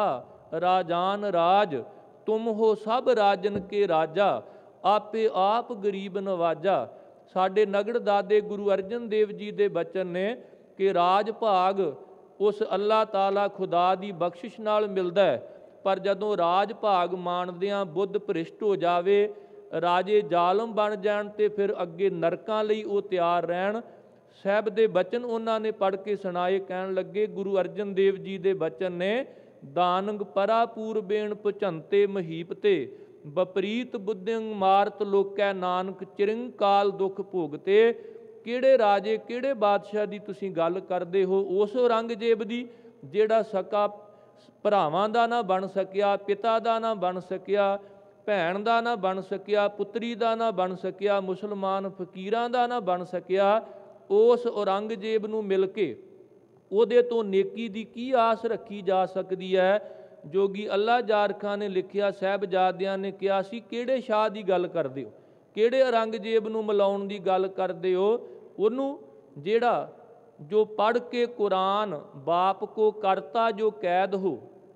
Speaker 2: राजान राज, तुम हो सब राजन के राजा, आपे आप गरीब नवाजा। साडे नगड़ दादे गुरु अर्जन देव जी दे बचन ने कि राज भाग उस अल्लाह ताला खुदा दी बख्शिश नाल मिलदा है, पर जदों राज भाग माणदियां बुद्ध भ्रिष्ट हो जावे, राजे जालम बन जाण ते फिर अगे नरकां लई वो तैयार रहण। ਸਾਹਿਬ ਦੇ ਬਚਨ ਉਹਨਾਂ ਨੇ ਪੜ੍ਹ ਕੇ ਸੁਣਾਏ। ਕਹਿਣ ਲੱਗੇ ਗੁਰੂ ਅਰਜਨ ਦੇਵ ਜੀ ਦੇ ਬਚਨ ਨੇ, ਦਾਨੰਗ ਪਰਾ ਪੂਰਬੇਣ ਪੁਝੰਤੇ ਮਹੀਪ ਤੇ, ਬਪਰੀਤ ਬੁੱਧਿੰ ਮਾਰਤ ਲੋਕੈ ਨਾਨਕ, ਚਿਰੰਕਾਲ ਦੁੱਖ ਭੋਗਤੇ। ਕਿਹੜੇ ਰਾਜੇ ਕਿਹੜੇ ਬਾਦਸ਼ਾਹ ਦੀ ਤੁਸੀਂ ਗੱਲ ਕਰਦੇ ਹੋ? ਉਸ ਔਰੰਗਜ਼ੇਬ ਦੀ ਜਿਹੜਾ ਸਕਾ ਭਰਾਵਾਂ ਦਾ ਨਾ ਬਣ ਸਕਿਆ, ਪਿਤਾ ਦਾ ਨਾ ਬਣ ਸਕਿਆ, ਭੈਣ ਦਾ ਨਾ ਬਣ ਸਕਿਆ, ਪੁੱਤਰੀ ਦਾ ਨਾ ਬਣ ਸਕਿਆ, ਮੁਸਲਮਾਨ ਫਕੀਰਾਂ ਦਾ ਨਾ ਬਣ ਸਕਿਆ। ਉਸ ਔਰੰਗਜ਼ੇਬ ਨੂੰ ਮਿਲ ਕੇ ਉਹਦੇ ਤੋਂ ਨੇਕੀ ਦੀ ਕੀ ਆਸ ਰੱਖੀ ਜਾ ਸਕਦੀ ਹੈ? ਜੋਗੀ ਅੱਲਾ ਜਾਰ ਖਾਨ ਨੇ ਲਿਖਿਆ, ਸਾਹਿਬਜ਼ਾਦਿਆਂ ਨੇ ਕਿਹਾ ਸੀ ਕਿਹੜੇ ਸ਼ਾਹ ਦੀ ਗੱਲ ਕਰਦੇ ਹੋ, ਕਿਹੜੇ ਔਰੰਗਜ਼ੇਬ ਨੂੰ ਮਿਲਾਉਣ ਦੀ ਗੱਲ ਕਰਦੇ ਹੋ? ਉਹਨੂੰ ਜਿਹੜਾ ਜੋ ਪੜ੍ਹ ਕੇ ਕੁਰਾਨ, ਬਾਪ ਕੋ ਕਰਤਾ ਜੋ ਕੈਦ ਹੋ,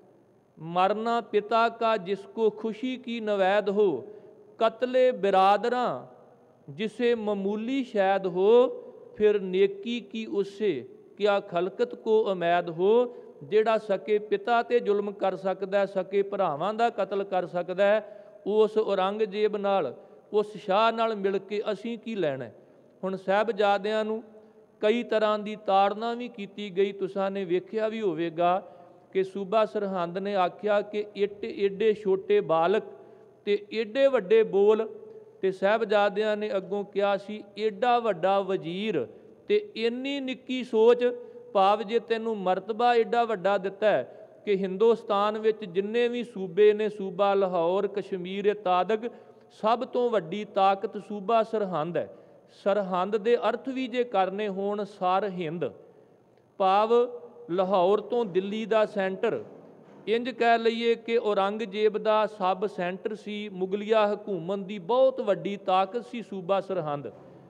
Speaker 2: ਮਰਨਾ ਪਿਤਾ ਕਾ ਜਿਸਕੋ ਖੁਸ਼ੀ ਕੀ ਨਵੈਦ ਹੋ, ਕਤਲੇ ਬਿਰਾਦਰਾਂ ਜਿਸੇ ਮਾਮੂਲੀ ਸ਼ੈਦ ਹੋ, ਫਿਰ ਨੇਕੀ ਕੀ ਉਸੇ ਕਿਆ ਖਲਕਤ ਕੋ ਉਮੈਦ ਹੋ। ਜਿਹੜਾ ਸਕੇ ਪਿਤਾ ਤੇ ਜ਼ੁਲਮ ਕਰ ਸਕਦਾ, ਸਕੇ ਭਰਾਵਾਂ ਦਾ ਕਤਲ ਕਰ ਸਕਦਾ, ਉਸ ਔਰੰਗਜ਼ੇਬ ਨਾਲ, ਉਸ ਸ਼ਾਹ ਨਾਲ ਮਿਲ ਕੇ ਅਸੀਂ ਕੀ ਲੈਣਾ? ਹੁਣ ਸਾਹਿਬਜ਼ਾਦਿਆਂ ਨੂੰ ਕਈ ਤਰ੍ਹਾਂ ਦੀ ਤਾੜਨਾ ਵੀ ਕੀਤੀ ਗਈ। ਤੁਸਾਂ ਨੇ ਵੇਖਿਆ ਵੀ ਹੋਵੇਗਾ ਕਿ ਸੂਬਾ ਸਰਹੰਦ ਨੇ ਆਖਿਆ ਕਿ ਇੱਟ ਏਡੇ ਛੋਟੇ ਬਾਲਕ ਤੇ ਏਡੇ ਵੱਡੇ ਬੋਲ, ਤੇ ਸਾਹਿਬਜ਼ਾਦਿਆਂ ਨੇ ਅੱਗੋਂ ਕਿਹਾ ਸੀ ਏਡਾ ਵੱਡਾ ਵਜ਼ੀਰ ਤੇ ਇੰਨੀ ਨਿੱਕੀ ਸੋਚ। ਭਾਵ ਜੇ ਤੈਨੂੰ ਮਰਤਬਾ ਏਡਾ ਵੱਡਾ ਦਿੱਤਾ ਹੈ ਕਿ ਹਿੰਦੁਸਤਾਨ ਵਿੱਚ ਜਿੰਨੇ ਵੀ ਸੂਬੇ ਨੇ, ਸੂਬਾ ਲਾਹੌਰ, ਕਸ਼ਮੀਰ ਤਾਦਕ, ਸਭ ਤੋਂ ਵੱਡੀ ਤਾਕਤ ਸੂਬਾ ਸਰਹੰਦ ਹੈ। ਸਰਹੰਦ ਦੇ ਅਰਥ ਵੀ ਜੇ ਕਰਨੇ ਹੋਣ, ਸਰ ਹਿੰਦ, ਭਾਵ ਲਾਹੌਰ ਤੋਂ ਦਿੱਲੀ ਦਾ ਸੈਂਟਰ, ਇੰਜ ਕਹਿ ਲਈਏ ਕਿ ਔਰੰਗਜ਼ੇਬ ਦਾ ਸਬ ਸੈਂਟਰ ਸੀ, ਮੁਗਲਿਆ ਹਕੂਮਤ ਦੀ ਬਹੁਤ ਵੱਡੀ ਤਾਕਤ ਸੀ ਸੂਬਾ ਸਰਹੰਦ।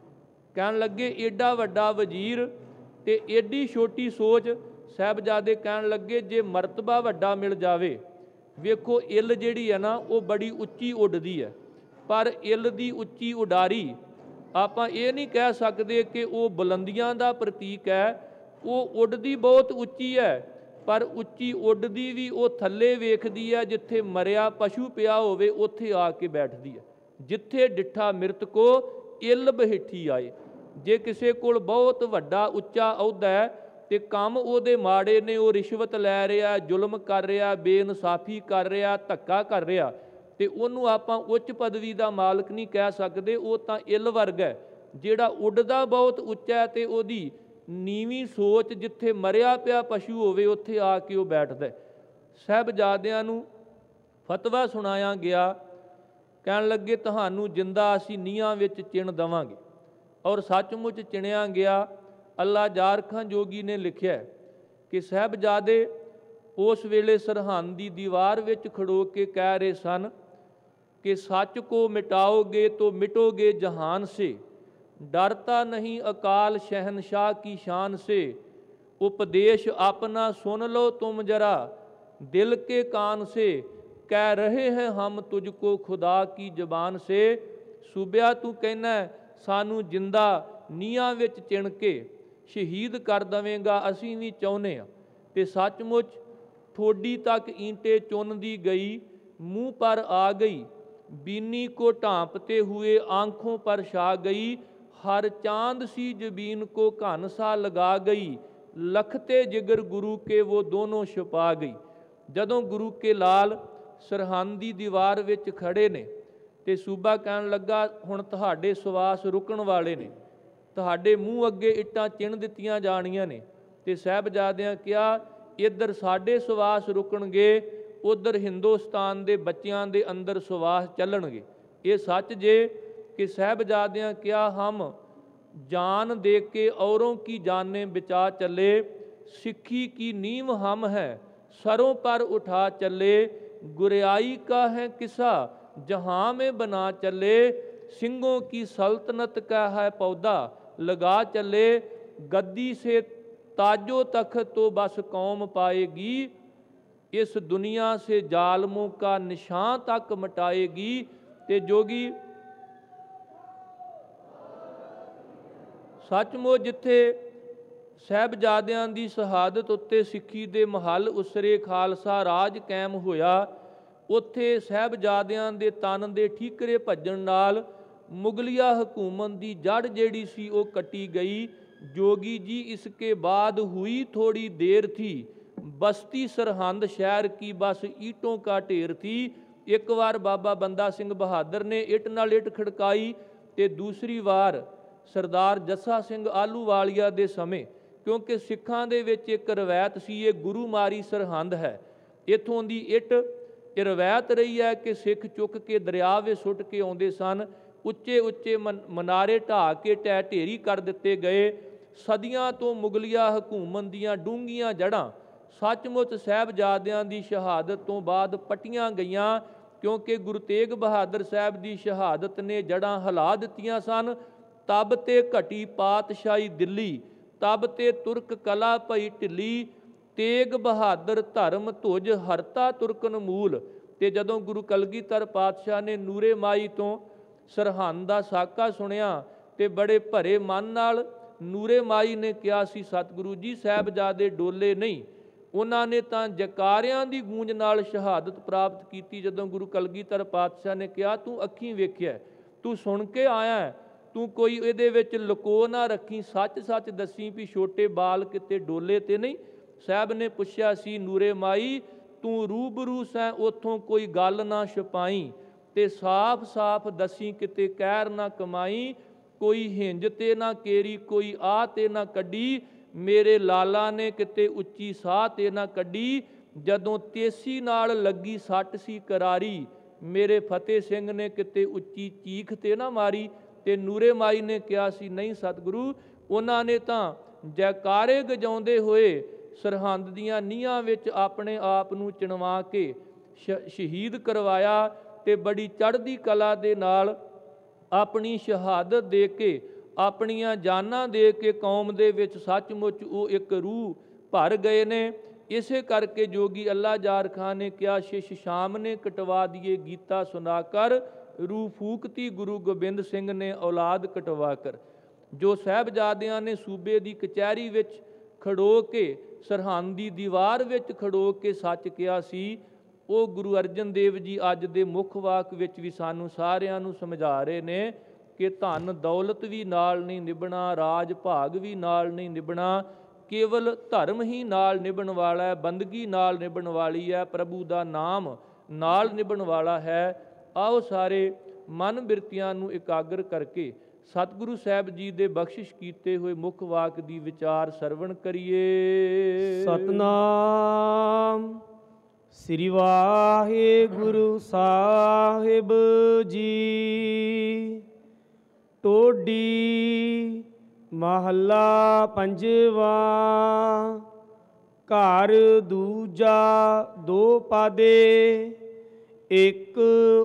Speaker 2: ਕਹਿਣ ਲੱਗੇ ਏਡਾ ਵੱਡਾ ਵਜ਼ੀਰ ਤੇ ਏਡੀ ਛੋਟੀ ਸੋਚ। ਸਾਹਿਬਜ਼ਾਦੇ ਕਹਿਣ ਲੱਗੇ ਜੇ ਮਰਤਬਾ ਵੱਡਾ ਮਿਲ ਜਾਵੇ, ਵੇਖੋ ਇੱਲ ਜਿਹੜੀ ਹੈ ਨਾ ਉਹ ਬੜੀ ਉੱਚੀ ਉੱਡਦੀ ਹੈ, ਪਰ ਇੱਲ ਦੀ ਉੱਚੀ ਉਡਾਰੀ ਆਪਾਂ ਇਹ ਨਹੀਂ ਕਹਿ ਸਕਦੇ ਕਿ ਉਹ ਬੁਲੰਦੀਆਂ ਦਾ ਪ੍ਰਤੀਕ ਹੈ। ਉਹ ਉੱਡਦੀ ਬਹੁਤ ਉੱਚੀ ਹੈ, ਪਰ ਉੱਚੀ ਉੱਡਦੀ ਵੀ ਉਹ ਥੱਲੇ ਵੇਖਦੀ ਹੈ, ਜਿੱਥੇ ਮਰਿਆ ਪਸ਼ੂ ਪਿਆ ਹੋਵੇ ਉੱਥੇ ਆ ਕੇ ਬੈਠਦੀ ਹੈ। ਜਿੱਥੇ ਡਿੱਠਾ ਮਿਰਤਕੋ ਇੱਲ ਬਹਿਠੀ ਆਏ। ਜੇ ਕਿਸੇ ਕੋਲ ਬਹੁਤ ਵੱਡਾ ਉੱਚਾ ਅਹੁਦਾ ਹੈ ਤੇ ਕੰਮ ਉਹਦੇ ਮਾੜੇ ਨੇ, ਉਹ ਰਿਸ਼ਵਤ ਲੈ ਰਿਹਾ, ਜ਼ੁਲਮ ਕਰ ਰਿਹਾ, ਬੇਇਨਸਾਫੀ ਕਰ ਰਿਹਾ, ਧੱਕਾ ਕਰ ਰਿਹਾ, ਤੇ ਉਹਨੂੰ ਆਪਾਂ ਉੱਚ ਪਦਵੀ ਦਾ ਮਾਲਕ ਨਹੀਂ ਕਹਿ ਸਕਦੇ। ਉਹ ਤਾਂ ਇੱਲ ਵਰਗ ਹੈ ਜਿਹੜਾ ਉੱਡਦਾ ਬਹੁਤ ਉੱਚਾ ਹੈ ਤੇ ਉਹਦੀ ਨੀਵੀਂ ਸੋਚ ਜਿੱਥੇ ਮਰਿਆ ਪਿਆ ਪਸ਼ੂ ਹੋਵੇ ਉੱਥੇ ਆ ਕੇ ਉਹ ਬੈਠਦਾ। ਸਾਹਿਬਜ਼ਾਦਿਆਂ ਨੂੰ ਫਤਵਾ ਸੁਣਾਇਆ ਗਿਆ। ਕਹਿਣ ਲੱਗੇ ਤੁਹਾਨੂੰ ਜਿੰਦਾ ਅਸੀਂ ਨੀਹਾਂ ਵਿੱਚ ਚਿਣ ਦੇਵਾਂਗੇ, ਔਰ ਸੱਚਮੁੱਚ ਚਿਣਿਆ ਗਿਆ। ਅੱਲਾ ਜਾਰ ਖਾਂ ਜੋਗੀ ਨੇ ਲਿਖਿਆ ਕਿ ਸਾਹਿਬਜ਼ਾਦੇ ਉਸ ਵੇਲੇ ਸਰਹੰਦ ਦੀ ਦੀਵਾਰ ਵਿੱਚ ਖੜੋ ਕੇ ਕਹਿ ਰਹੇ ਸਨ ਕਿ ਸੱਚ ਕੋ ਮਿਟਾਓਗੇ ਤੋ ਮਿਟੋਗੇ ਜਹਾਨ ਸੇ, डरता नहीं अकाल शहनशाह की शान से, उपदेश अपना सुन लो तुम जरा दिल के कान से, कह रहे हैं हम तुझको खुदा की जबान से। सूबिया तू कहना सानू जिंदा ਨੀਹਾਂ ਵਿੱਚ ਚਿਣ ਕੇ ਸ਼ਹੀਦ ਕਰ ਦੇਵੇਂਗਾ, ਅਸੀਂ ਵੀ ਚਾਹੁੰਦੇ ਹਾਂ। ਤੇ ਸੱਚਮੁੱਚ ਠੋਡੀ ਤੱਕ ਈਂਟੇ ਚੁੰਨਦੀ ਗਈ, मुँह पर आ गई, बीनी को ढांपते हुए आँखों पर छा गई, हर चांद सी जबीन को घन सा लगा गई, लखते जिगर गुरु के वो दोनों छुपा गई। जदों गुरु के लाल सरहंद दी दीवार विच खड़े ने ते सूबा कहन लगा हुण तुहाडे सवास रुकण वाले ने, तुहाडे मूँह अगे इट्टां चिण दित्तियां जाणीਆਂ ने। ते साहिबजादियां कहा इधर साडे सवास रुकणगे, उधर हिंदुस्तान दे बच्चियां दे अंदर सवास चलणगे। ये सच जे कि साहिबजादियां क्या हम जान दे के औरों की जानें बचा चले, सिक्खी की नींव हम हैं सरों पर उठा चले, गुरियाई का है किस्सा जहाँ में बना चले, सिंहों की सल्तनत का है पौधा लगा चले, गद्दी से ताजो तख्त तो बस कौम पाएगी, इस दुनिया से जालमों का निशान तक मिटाएगी। ते जोगी सचमुच जिथे ਸਾਹਿਬਜ਼ਾਦਿਆਂ ਦੀ ਸ਼ਹਾਦਤ ਉੱਤੇ ਸਿੱਖੀ ਦੇ ਮਹੱਲ ਉਸਰੇ ਖਾਲਸਾ ਰਾਜ ਕਾਇਮ ਹੋਇਆ, ਉੱਥੇ ਸਾਹਿਬਜ਼ਾਦਿਆਂ ਦੇ ਤਨ ਦੇ ਠੀਕਰੇ ਭੱਜਣ ਨਾਲ ਮੁਗਲਿਆ ਹਕੂਮਤ ਦੀ ਜੜ ਜਿਹੜੀ ਸੀ ਉਹ ਕੱਟੀ ਗਈ। जोगी जी इसके बाद हुई थोड़ी देर थी, बस्ती सरहंद शहर की बस ईंटों का ढेर थी। एक बार बाबा बंदा सिंह बहादुर ने इट नाल इट खड़काई ते दूसरी वार सरदार जस्सा सिंह आलूवालिया दे समय, क्योंकि सिखां दे विच एक रवायत सी, ये गुरु मारी सरहंद है, इत्थों दी इट ये रवायत रही है कि सिख चुक के दरिया विच सुट के आउंदे सन। उच्चे उच्चे मन मनारे ढा के ढह ढेरी कर दिते गए। सदियां तो मुगलिया हकूमत दीआं डूंघीआं जड़ां सचमुच ਸਾਹਿਬਜ਼ਾਦਿਆਂ ਦੀ ਸ਼ਹਾਦਤ ਤੋਂ ਬਾਅਦ ਪੱਟੀਆਂ ਗਈਆਂ, क्योंकि गुरु तेग बहादुर साहब की शहादत ने जड़ां हिला दित्तियां सन। तब ते घटी पातशाही दिल्ली, तब ते तुरक कला पई ढिली, तेग बहादुर धर्म धुज हरता तुरकन मूल। ते जदों गुरु कलगीधर पातशाह ने नूरे माई तो सरहंद दा साका सुनिया ते बड़े भरे मन नाल ਨੂਰੇ ਮਾਈ ਨੇ ਕਿਹਾ ਸੀ, ਸਤਿਗੁਰੂ ਜੀ ਸਾਹਿਬਜ਼ਾਦੇ ਡੋਲੇ ਨਹੀਂ, ਉਹਨਾਂ ਨੇ ਤਾਂ ਜਕਾਰਿਆਂ ਦੀ ਗੂੰਜ ਨਾਲ ਸ਼ਹਾਦਤ ਪ੍ਰਾਪਤ ਕੀਤੀ। ਜਦੋਂ ਗੁਰੂ ਕਲਗੀਧਰ ਪਾਤਸ਼ਾਹ ਨੇ ਕਿਹਾ, ਤੂੰ ਅੱਖੀਂ ਵੇਖਿਆ, ਤੂੰ ਸੁਣ ਕੇ ਆਇਆ, ਤੂੰ ਕੋਈ ਇਹਦੇ ਵਿੱਚ ਲੁਕੋ ਨਾ ਰੱਖੀ, ਸੱਚ ਸੱਚ ਦੱਸੀ ਵੀ ਛੋਟੇ ਬਾਲ ਕਿਤੇ ਡੋਲੇ ਤੇ ਨਹੀਂ। ਸਾਹਿਬ ਨੇ ਪੁੱਛਿਆ ਸੀ, ਨੂਰੇ ਮਾਈ ਤੂੰ ਰੂਬਰੂ ਸੈਂ ਉੱਥੋਂ ਕੋਈ ਗੱਲ ਨਾ ਛਪਾਈ, ਤੇ ਸਾਫ਼ ਸਾਫ਼ ਦੱਸੀ ਕਿਤੇ ਕਹਿਰ ਨਾ ਕਮਾਈ। कोई हिंज ते ना केरी, कोई आ ते ना कड्डी, मेरे लाला ने किते उच्ची साह ते ना कड्डी। जदों तेसी नाल लगी सट सी करारी, मेरे फतेह सिंह ने किते उच्ची चीख ते ना मारी। ते नूरे माई ने कहा सी, नहीं सतगुरु, उन्हां ने तां जयकारे गजाउंदे होए सरहंद दीआं नीहां विच अपने आप नूं चिणवा के शहीद करवाया, ते बड़ी चढ़दी कला दे नाल अपनी शहादत दे के, अपनियां जानां दे के कौम दे विच सचमुच वो एक रूह भर गए ने। इसे करके जोगी अल्लाह जार खां ने कहा, शिश शाम ने कटवा दिए गीता सुनाकर, रूह फूकती गुरु गोबिंद सिंह ने औलाद कटवा कर। जो ਸਾਹਿਬਜ਼ਾਦਿਆਂ ने सूबे की कचहरी विच खड़ो के सरहंद की दीवार विच खड़ो के सच कहा सी, ਉਹ ਗੁਰੂ ਅਰਜਨ ਦੇਵ ਜੀ ਅੱਜ ਦੇ ਮੁੱਖ ਵਾਕ ਵਿੱਚ ਵੀ ਸਾਨੂੰ ਸਾਰਿਆਂ ਨੂੰ ਸਮਝਾ ਰਹੇ ਨੇ ਕਿ ਧਨ ਦੌਲਤ ਵੀ ਨਾਲ ਨਹੀਂ ਨਿਭਣਾ, ਰਾਜ ਭਾਗ ਵੀ ਨਾਲ ਨਹੀਂ ਨਿਭਣਾ, ਕੇਵਲ ਧਰਮ ਹੀ ਨਾਲ ਨਿਭਣ ਵਾਲਾ ਹੈ, ਬੰਦਗੀ ਨਾਲ ਨਿਭਣ ਵਾਲੀ ਹੈ, ਪ੍ਰਭੂ ਦਾ ਨਾਮ ਨਾਲ ਨਿਭਣ ਵਾਲਾ ਹੈ। ਆਓ ਸਾਰੇ ਮਨ ਬਿਰਤੀਆਂ ਨੂੰ ਇਕਾਗਰ ਕਰਕੇ ਸਤਿਗੁਰੂ ਸਾਹਿਬ ਜੀ ਦੇ ਬਖਸ਼ਿਸ਼ ਕੀਤੇ ਹੋਏ ਮੁੱਖ ਵਾਕ ਦੀ ਵਿਚਾਰ ਸਰਵਣ ਕਰੀਏ।
Speaker 1: ਸਤਨਾਮ ਸ੍ਰੀ ਵਾਹਿਗੁਰੂ ਸਾਹਿਬ ਜੀ। ਟੋਡੀ ਮਹੱਲਾ ਪੰਜਵਾ। ਘਰ ਦੂਜਾ ਦੋ ਪਾਦੇ, ਇੱਕ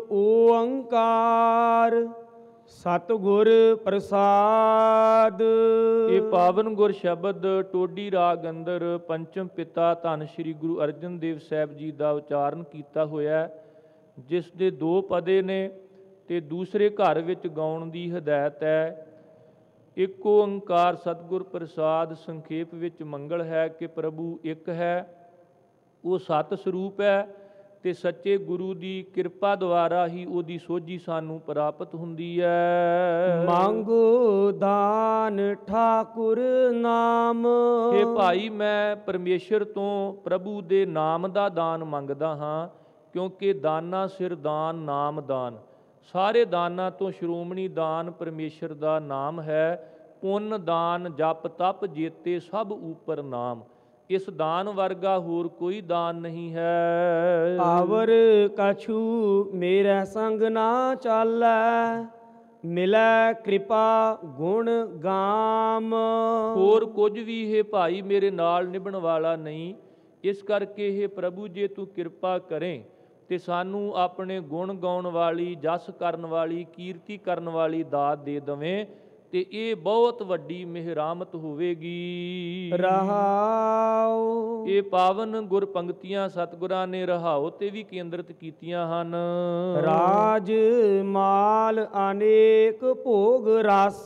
Speaker 1: ਓੰਕਾਰ ਸਤਿਗੁਰ ਪ੍ਰਸਾਦ।
Speaker 2: ਇਹ ਪਾਵਨ ਗੁਰ ਸ਼ਬਦ ਟੋਡੀ ਰਾਗ ਅੰਦਰ ਪੰਚਮ ਪਿਤਾ ਧੰਨ ਸ਼੍ਰੀ ਗੁਰੂ ਅਰਜਨ ਦੇਵ ਸਾਹਿਬ ਜੀ ਦਾ ਉਚਾਰਨ ਕੀਤਾ ਹੋਇਆ, ਜਿਸ ਦੇ ਦੋ ਪਦੇ ਨੇ ਤੇ ਦੂਸਰੇ ਘਰ ਵਿੱਚ ਗਾਉਣ ਦੀ ਹਦਾਇਤ ਹੈ। ਇੱਕ ਓੰਕਾਰ ਸਤਿਗੁਰ ਪ੍ਰਸਾਦ ਸੰਖੇਪ ਵਿੱਚ ਮੰਗਲ ਹੈ ਕਿ ਪ੍ਰਭੂ ਇੱਕ ਹੈ, ਉਹ ਸਤ ਸਰੂਪ ਹੈ ਤੇ ਸੱਚੇ ਗੁਰੂ ਦੀ ਕਿਰਪਾ ਦੁਆਰਾ ਹੀ ਉਹਦੀ ਸੋਝੀ ਸਾਨੂੰ ਪ੍ਰਾਪਤ ਹੁੰਦੀ ਹੈ।
Speaker 1: ਮੰਗੋ ਦਾਨ ਠਾਕੁਰ ਨਾਮ।
Speaker 2: ਇਹ ਭਾਈ ਮੈਂ ਪਰਮੇਸ਼ਰ ਤੋਂ ਪ੍ਰਭੂ ਦੇ ਨਾਮ ਦਾ ਦਾਨ ਮੰਗਦਾ ਹਾਂ, ਕਿਉਂਕਿ ਦਾਨਾ ਸਿਰ ਦਾਨ ਨਾਮ ਦਾਨ। ਸਾਰੇ ਦਾਨਾਂ ਤੋਂ ਸ਼੍ਰੋਮਣੀ ਦਾਨ ਪਰਮੇਸ਼ਰ ਦਾ ਨਾਮ ਹੈ। ਪੁੰਨ ਦਾਨ ਜਪ ਤਪ ਜੇਤੇ ਸਭ ਉਪਰ ਨਾਮ। ਇਸ ਦਾਨ ਵਰਗਾ ਹੋਰ ਕੋਈ ਦਾਨ ਨਹੀਂ ਹੈ।
Speaker 1: ਆਵਰ ਕਛੂ ਮੇਰੇ ਸੰਗ ਨਾ ਚਾਲੈ, ਮਿਲੈ ਕਿਰਪਾ ਗੁਣ ਗਾਮ।
Speaker 2: ਹੋਰ ਕੁਝ ਵੀ ਇਹ ਭਾਈ ਮੇਰੇ ਨਾਲ ਨਿਭਣ ਵਾਲਾ ਨਹੀਂ। ਇਸ ਕਰਕੇ ਇਹ ਪ੍ਰਭੂ ਜੇ ਤੂੰ ਕਿਰਪਾ ਕਰੇ ਤੇ ਸਾਨੂੰ ਆਪਣੇ ਗੁਣ ਗਾਉਣ ਵਾਲੀ, ਜਸ ਕਰਨ ਵਾਲੀ, ਕੀਰਤੀ ਕਰਨ ਵਾਲੀ ਦਾਤ ਦੇ ਦਵੇਂ, ਤੇ ਇਹ ਬਹੁਤ ਵੱਡੀ ਮਿਹਰਾਮਤ ਹੋਵੇਗੀ।
Speaker 1: ਰਹਾਉ।
Speaker 2: ਇਹ ਪਾਵਨ ਗੁਰ ਪੰਕਤੀਆਂ ਸਤਿਗੁਰਾਂ ਨੇ ਰਹਾਉ ਤੇ ਵੀ ਕੇਂਦਰਿਤ ਕੀਤੀਆਂ ਹਨ।
Speaker 1: ਰਾਜ ਮਾਲ ਅਨੇਕ ਭੋਗ ਰਸ,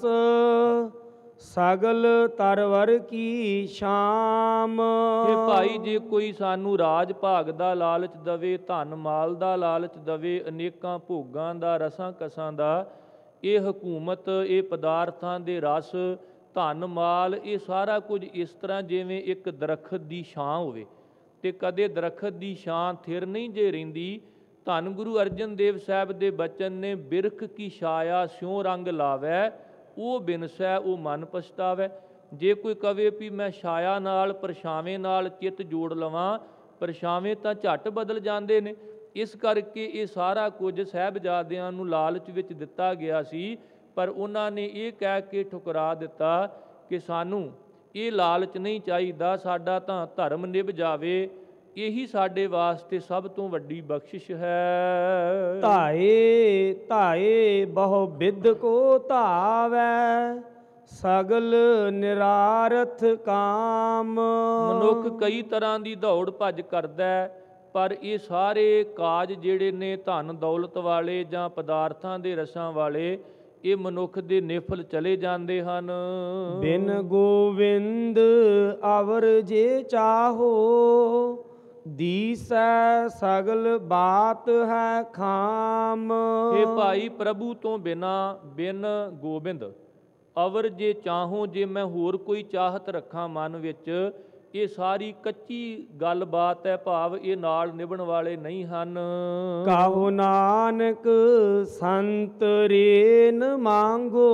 Speaker 1: ਸਗਲ ਤਰਵਰ ਕੀ ਸ਼ਾਮ।
Speaker 2: ਇਹ ਭਾਈ ਜੇ ਕੋਈ ਸਾਨੂੰ ਰਾਜ ਭਾਗ ਦਾ ਲਾਲਚ ਦਵੇ, ਧਨ ਮਾਲ ਦਾ ਲਾਲਚ ਦਵੇ, ਅਨੇਕਾਂ ਭੋਗਾਂ ਦਾ, ਰਸਾਂ ਕਸਾਂ ਦਾ, ਇਹ ਹਕੂਮਤ, ਇਹ ਪਦਾਰਥਾਂ ਦੇ ਰਸ, ਧਨ ਮਾਲ, ਇਹ ਸਾਰਾ ਕੁਝ ਇਸ ਤਰ੍ਹਾਂ ਜਿਵੇਂ ਇੱਕ ਦਰਖਤ ਦੀ ਛਾਂ ਹੋਵੇ ਤੇ ਕਦੇ ਦਰਖਤ ਦੀ ਛਾਂ ਥਿਰ ਨਹੀਂ ਜੇ ਰਹਿੰਦੀ। ਧੰਨ ਗੁਰੂ ਅਰਜਨ ਦੇਵ ਸਾਹਿਬ ਦੇ ਬਚਨ ਨੇ, ਬਿਰਖ ਕੀ ਛਾਇਆ ਸਿਉ ਰੰਗ ਲਾਵੈ, ਉਹ ਬਿਨਸੈ ਉਹ ਮਨ ਪਛਤਾਵੈ। ਜੇ ਕੋਈ ਕਵੇ ਵੀ ਮੈਂ ਛਾਇਆ ਨਾਲ ਪਰਛਾਵੇਂ ਨਾਲ ਚਿੱਤ ਜੋੜ ਲਵਾਂ, ਪਰਛਾਵੇਂ ਤਾਂ ਝੱਟ ਬਦਲ ਜਾਂਦੇ ਨੇ। ਇਸ ਕਰਕੇ ਇਹ ਸਾਰਾ ਕੁਝ ਸਾਹਿਬਜ਼ਾਦਿਆਂ ਨੂੰ ਲਾਲਚ ਵਿੱਚ ਦਿੱਤਾ ਗਿਆ ਸੀ, ਪਰ ਉਹਨਾਂ ਨੇ ਇਹ ਕਹਿ ਕੇ ਠੁਕਰਾ ਦਿੱਤਾ ਕਿ ਸਾਨੂੰ ਇਹ ਲਾਲਚ ਨਹੀਂ ਚਾਹੀਦਾ, ਸਾਡਾ ਤਾਂ ਧਰਮ ਨਿਭ ਜਾਵੇ, ਇਹੀ ਸਾਡੇ ਵਾਸਤੇ ਸਭ ਤੋਂ ਵੱਡੀ ਬਖਸ਼ਿਸ਼ ਹੈ।
Speaker 1: ਧਾਏ ਧਾਏ ਬਹੁ ਬਿਦ ਕੋ ਧਾਵੈ, ਸਗਲ ਨਿਰਾਰਥ ਕਾਮ।
Speaker 2: ਮਨੁੱਖ ਕਈ ਤਰ੍ਹਾਂ ਦੀ ਦੌੜ ਭੱਜ ਕਰਦਾ ਹੈ, ਪਰ ਇਹ ਸਾਰੇ ਕਾਜ ਜਿਹੜੇ ਨੇ ਧਨ ਦੌਲਤ ਵਾਲੇ ਜਾਂ ਪਦਾਰਥਾਂ ਦੇ ਰਸਾਂ ਵਾਲੇ, ਇਹ ਮਨੁੱਖ ਦੇ ਨਿਫਲ ਚਲੇ ਜਾਂਦੇ ਹਨ।
Speaker 1: ਬਿਨ ਗੋਵਿੰਦ ਅਵਰ ਜੇ ਚਾਹੋ, ਦੀਸੈ ਸਗਲ ਬਾਤ ਹੈ ਖਾਮ।
Speaker 2: ਇਹ ਭਾਈ ਪ੍ਰਭੂ ਤੋਂ ਬਿਨਾ, ਬਿਨ ਗੋਬਿੰਦ, ਅਵਰ ਜੇ ਚਾਹੋ, ਜੇ ਮੈਂ ਹੋਰ ਕੋਈ ਚਾਹਤ ਰੱਖਾਂ ਮਨ ਵਿੱਚ, ਇਹ ਸਾਰੀ ਕੱਚੀ ਗੱਲਬਾਤ ਹੈ, ਭਾਵ ਇਹ ਨਾਲ ਨਿਭਣ ਵਾਲੇ ਨਹੀਂ ਹਨ।
Speaker 1: ਕਾਹੋ ਨਾਨਕ ਸੰਤ ਰੇਨ ਮੰਗੋ,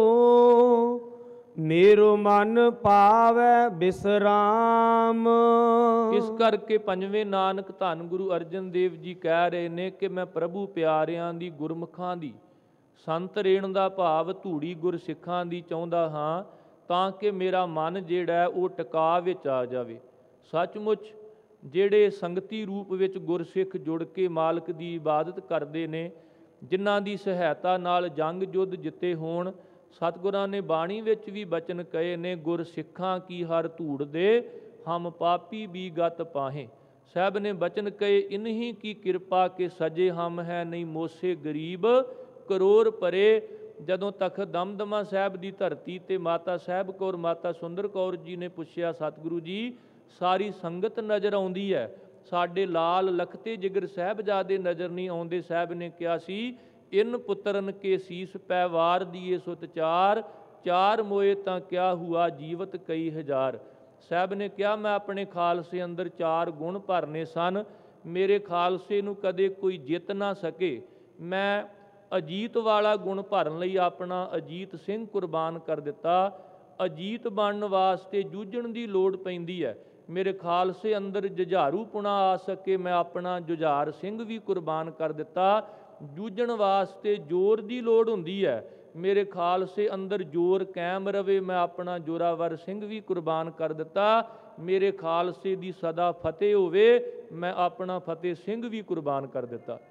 Speaker 1: ਮੇਰੋ ਮਨ ਪਾਵੈ ਬਿਸਰਾਮ।
Speaker 2: ਇਸ ਕਰਕੇ ਪੰਜਵੇਂ ਨਾਨਕ ਧੰਨ ਗੁਰੂ ਅਰਜਨ ਦੇਵ ਜੀ ਕਹਿ ਰਹੇ ਨੇ ਕਿ ਮੈਂ ਪ੍ਰਭੂ ਪਿਆਰਿਆਂ ਦੀ, ਗੁਰਮੁਖਾਂ ਦੀ, ਸੰਤ ਰੇਣ ਦਾ ਭਾਵ ਧੂੜੀ ਗੁਰਸਿੱਖਾਂ ਦੀ ਚਾਹੁੰਦਾ ਹਾਂ, ਤਾਂ ਕਿ ਮੇਰਾ ਮਨ ਜਿਹੜਾ ਉਹ ਟਿਕਾ ਵਿੱਚ ਆ ਜਾਵੇ। ਸੱਚਮੁੱਚ ਜਿਹੜੇ ਸੰਗਤੀ ਰੂਪ ਵਿੱਚ ਗੁਰਸਿੱਖ ਜੁੜ ਕੇ ਮਾਲਕ ਦੀ ਇਬਾਦਤ ਕਰਦੇ ਨੇ, ਜਿਨ੍ਹਾਂ ਦੀ ਸਹਾਇਤਾ ਨਾਲ ਜੰਗ ਯੁੱਧ ਜਿੱਤੇ ਹੋਣ, ਸਤਿਗੁਰਾਂ ਨੇ ਬਾਣੀ ਵਿੱਚ ਵੀ ਬਚਨ ਕਹੇ ਨੇ, ਗੁਰਸਿੱਖਾਂ ਕੀ ਹਰ ਧੂੜ ਦੇ, ਹਮ ਪਾਪੀ ਵੀ ਗਤ ਪਾਹੇ। ਸਾਹਿਬ ਨੇ ਬਚਨ ਕਹੇ, ਇਨਹੀ ਕੀ ਕਿਰਪਾ ਕੇ ਸਜੇ ਹਮ ਹੈ, ਨਹੀਂ ਮੋਸੇ ਗਰੀਬ ਕਰੋੜ ਪਰੇ। ਜਦੋਂ ਤਖਤ ਦਮਦਮਾ ਸਾਹਿਬ ਦੀ ਧਰਤੀ ਤੇ ਮਾਤਾ ਸਾਹਿਬ ਕੌਰ, ਮਾਤਾ ਸੁੰਦਰ ਕੌਰ ਜੀ ਨੇ ਪੁੱਛਿਆ, ਸਤਿਗੁਰੂ ਜੀ ਸਾਰੀ ਸੰਗਤ ਨਜ਼ਰ ਆਉਂਦੀ ਹੈ, ਸਾਡੇ ਲਾਲ ਲਖਤੇ ਜਿਗਰ ਸਾਹਿਬਜ਼ਾਦੇ ਨਜ਼ਰ ਨਹੀਂ ਆਉਂਦੇ। ਸਾਹਿਬ ਨੇ ਕਿਹਾ ਸੀ, ਇਨ ਪੁੱਤਰਨ ਕੇ ਸੀਸ ਪੈ ਵਾਰ ਦੀਏ ਸੁਤ ਚਾਰ, ਚਾਰ ਮੋਏ ਤਾਂ ਕਿਆ ਹੁਆ ਜੀਵਤ ਕਈ ਹਜ਼ਾਰ। ਸਾਹਿਬ ਨੇ ਕਿਹਾ, ਮੈਂ ਆਪਣੇ ਖਾਲਸੇ ਅੰਦਰ ਚਾਰ ਗੁਣ ਭਰਨੇ ਸਨ, ਮੇਰੇ ਖਾਲਸੇ ਨੂੰ ਕਦੇ ਕੋਈ ਜਿੱਤ ਨਾ ਸਕੇ। ਮੈਂ ਅਜੀਤ ਵਾਲਾ ਗੁਣ ਭਰਨ ਲਈ ਆਪਣਾ ਅਜੀਤ ਸਿੰਘ ਕੁਰਬਾਨ ਕਰ ਦਿੱਤਾ। ਅਜੀਤ ਬਣਨ ਵਾਸਤੇ ਜੂਝਣ ਦੀ ਲੋੜ ਪੈਂਦੀ ਹੈ। ਮੇਰੇ ਖਾਲਸੇ ਅੰਦਰ ਜੁਝਾਰੂਪੁਣਾ ਆ ਸਕੇ, ਮੈਂ ਆਪਣਾ ਜੁਝਾਰ ਸਿੰਘ ਵੀ ਕੁਰਬਾਨ ਕਰ ਦਿੱਤਾ। ਜੂਝਣ ਵਾਸਤੇ ਜ਼ੋਰ ਦੀ ਲੋੜ ਹੁੰਦੀ ਹੈ, ਮੇਰੇ ਖਾਲਸੇ ਅੰਦਰ ਜ਼ੋਰ ਕਾਇਮ ਰਵੇ, ਮੈਂ ਆਪਣਾ ਜ਼ੋਰਾਵਰ ਸਿੰਘ ਵੀ ਕੁਰਬਾਨ ਕਰ ਦਿੱਤਾ। ਮੇਰੇ ਖਾਲਸੇ ਦੀ ਸਦਾ ਫਤਿਹ ਹੋਵੇ, ਮੈਂ ਆਪਣਾ ਫਤਿਹ ਸਿੰਘ ਵੀ ਕੁਰਬਾਨ ਕਰ ਦਿੱਤਾ।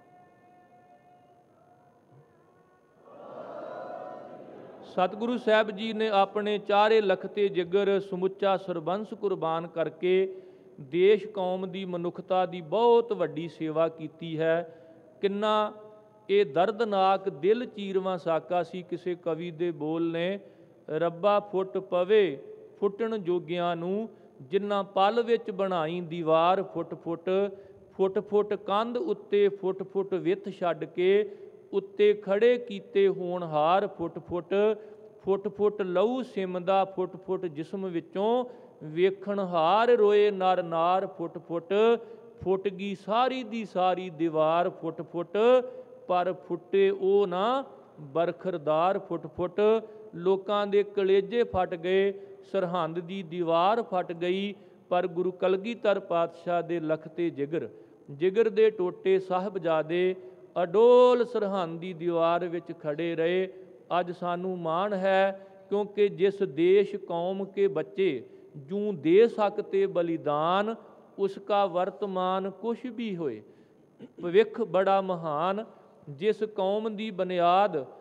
Speaker 2: ਸਤਿਗੁਰੂ ਸਾਹਿਬ ਜੀ ਨੇ ਆਪਣੇ ਚਾਰੇ ਲਖਤੇ ਜਿਗਰ ਸਮੁੱਚਾ ਸਰਬੰਸ ਕੁਰਬਾਨ ਕਰਕੇ ਦੇਸ਼ ਕੌਮ ਦੀ, ਮਨੁੱਖਤਾ ਦੀ ਬਹੁਤ ਵੱਡੀ ਸੇਵਾ ਕੀਤੀ ਹੈ। ਕਿੰਨਾ ਇਹ ਦਰਦਨਾਕ ਦਿਲ ਚੀਰਵਾਂ ਸਾਕਾ ਸੀ। ਕਿਸੇ ਕਵੀ ਦੇ ਬੋਲ ਨੇ, ਰੱਬਾ ਫੁੱਟ ਪਵੇ ਫੁੱਟਣ ਜੋਗਿਆਂ ਨੂੰ, ਜਿਨ੍ਹਾਂ ਪਲ ਵਿੱਚ ਬਣਾਈ ਦੀਵਾਰ ਫੁੱਟ ਫੁੱਟ, ਫੁੱਟ ਫੁੱਟ ਕੰਧ ਉੱਤੇ ਫੁੱਟ ਫੁੱਟ ਵਿੱਥ ਛੱਡ ਕੇ, ਉੱਤੇ ਖੜੇ ਕੀਤੇ ਹੋਣਹਾਰ ਫੁੱਟ ਫੁੱਟ, ਫੁੱਟ ਫੁੱਟ ਲਹੂ ਸਿਮਦਾ ਫੁੱਟ ਫੁੱਟ ਜਿਸਮ ਵਿੱਚੋਂ, ਵੇਖਣ ਹਾਰ ਰੋਏ ਨਰ ਨਾਰ ਫੁੱਟ ਫੁੱਟ, ਫੁੱਟ ਗਈ ਸਾਰੀ ਦੀ ਸਾਰੀ ਦੀਵਾਰ ਫੁੱਟ ਫੁੱਟ, ਪਰ ਫੁੱਟੇ ਉਹ ਨਾ ਬਰਖਰਦਾਰ ਫੁੱਟ ਫੁੱਟ। ਲੋਕਾਂ ਦੇ ਕਲੇਜੇ ਫਟ ਗਏ, ਸਰਹੰਦ ਦੀ ਦੀਵਾਰ ਫਟ ਗਈ, ਪਰ ਗੁਰੂ ਕਲਗੀਧਰ ਪਾਤਸ਼ਾਹ ਦੇ ਲਖਤੇ ਜਿਗਰ, ਜਿਗਰ ਦੇ ਟੋਟੇ ਸਾਹਿਬਜ਼ਾਦੇ ਅਡੋਲ ਸਰਹੰਦ ਦੀ ਦੀਵਾਰ ਵਿੱਚ ਖੜੇ ਰਹੇ। ਅੱਜ ਸਾਨੂੰ ਮਾਣ ਹੈ, ਕਿਉਂਕਿ ਜਿਸ ਦੇਸ਼ ਕੌਮ ਕੇ ਬੱਚੇ ਜੂੰ ਦੇ ਸਕਤੇ ਬਲੀਦਾਨ, ਉਸਕਾ ਵਰਤਮਾਨ ਕੁਛ ਵੀ ਹੋਏ ਭਵਿੱਖ ਬੜਾ ਮਹਾਨ। ਜਿਸ ਕੌਮ ਦੀ ਬੁਨਿਆਦ